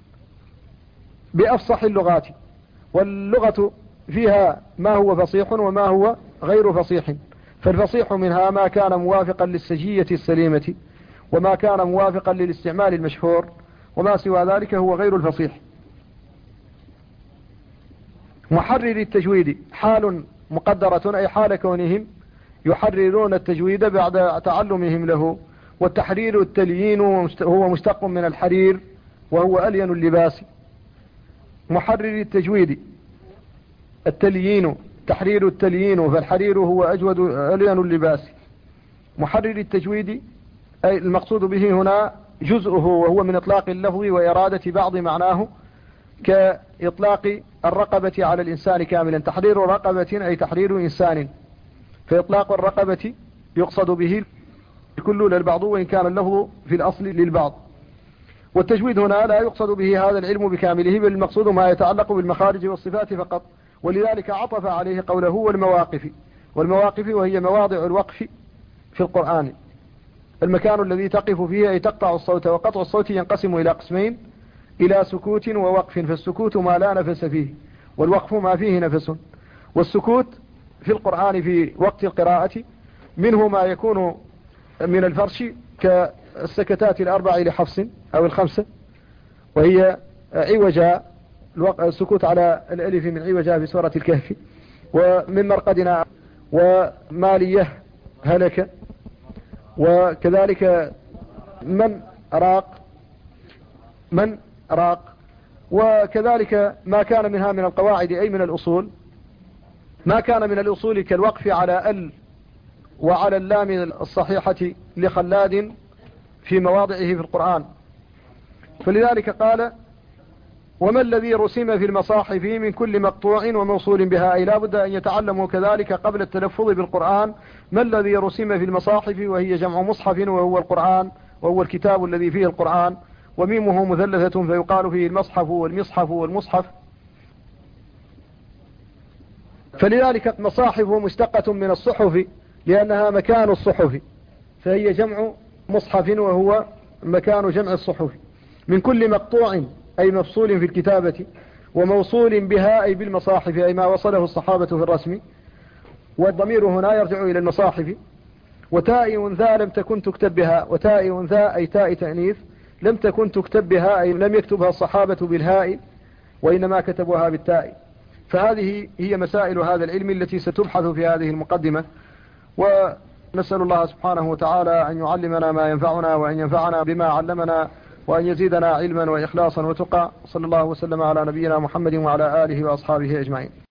بأفصح اللغات. واللغة فيها ما هو فصيح وما هو غير فصيح، فالفصيح منها ما كان موافقا للسجية السليمة، وما كان موافقا للاستعمال المشهور، وما سوى ذلك هو غير الفصيح. محرر التجويد حال مقدرة أي حال كونهم يحررون التجويد بعد تعلمهم له. والتحرير التليين هو مشتق من الحرير وهو ألين اللباس. محرر التجويد التليين، تحرير التليين، فالحرير هو أجود ألين اللباس. محرر التجويد أي المقصود به هنا جزءه، وهو من إطلاق اللفظ وإرادة بعض معناه، كإطلاق الرقبة على الإنسان كاملا. تحرير رقبة أي تحرير إنسان، فإطلاق الرقبة يقصد به كل للبعض وإن كان اللفظ في الأصل للبعض. والتجويد هنا لا يقصد به هذا العلم بكامله، بل المقصود ما يتعلق بالمخارج والصفات فقط. ولذلك عطف عليه قوله والمواقف. والمواقف وهي مواضع الوقف في القرآن، المكان الذي تقف فيه أي تقطع الصوت. وقطع الصوت ينقسم إلى قسمين، إلى سكوت ووقف، فالسكوت ما لا نفس فيه، والوقف ما فيه نفس. والسكوت في القرآن في وقت القراءة منه ما يكون من الفرش كالسكتات الأربع لحفص أو الخمسة، وهي عوجا، السكوت على الألف من عوجا في سورة الكهف، ومن مرقدنا، وماليه هلك، وكذلك من راق، وكذلك ما كان منها من القواعد أي من الأصول، ما كان من الأصول كالوقف على ال وعلى اللام الصحيحة لخلاد في مواضعه في القرآن. فلذلك قال وما الذي رسم في المصاحف من كل مقطوع وموصول بها، أي لا بد أن يتعلموا كذلك قبل التلفظ بالقرآن ما الذي رسم في المصاحف، وهي جمع مصحف وهو القرآن، وهو الكتاب الذي فيه القرآن، وميمه مثلثة فيقال فيه المصحف والمصحف والمصحف. فلذلك مصاحف مشتقة من الصحف لأنها مكان الصحف، فهي جمع مصحف وهو مكان جمع الصحف. من كل مقطوع أي مفصول في الكتابة، وموصول بها أي بالمصاحف أي ما وصله الصحابة في الرسم، والضمير هنا يرجع إلى المصاحف. وتاء ذا لم تكن تكتب بها، وتاء ذا أي تاء تأنيث لم تكن تكتب بها أي لم يكتبها الصحابة بالهاء وإنما كتبوها بالتاء. فهذه هي مسائل هذا العلم التي ستبحث في هذه المقدمة، ونسأل الله سبحانه وتعالى أن يعلمنا ما ينفعنا وأن ينفعنا بما علمنا وأن يزيدنا علما وإخلاصا وتقى. صلى الله وسلم على نبينا محمد وعلى آله وأصحابه أجمعين.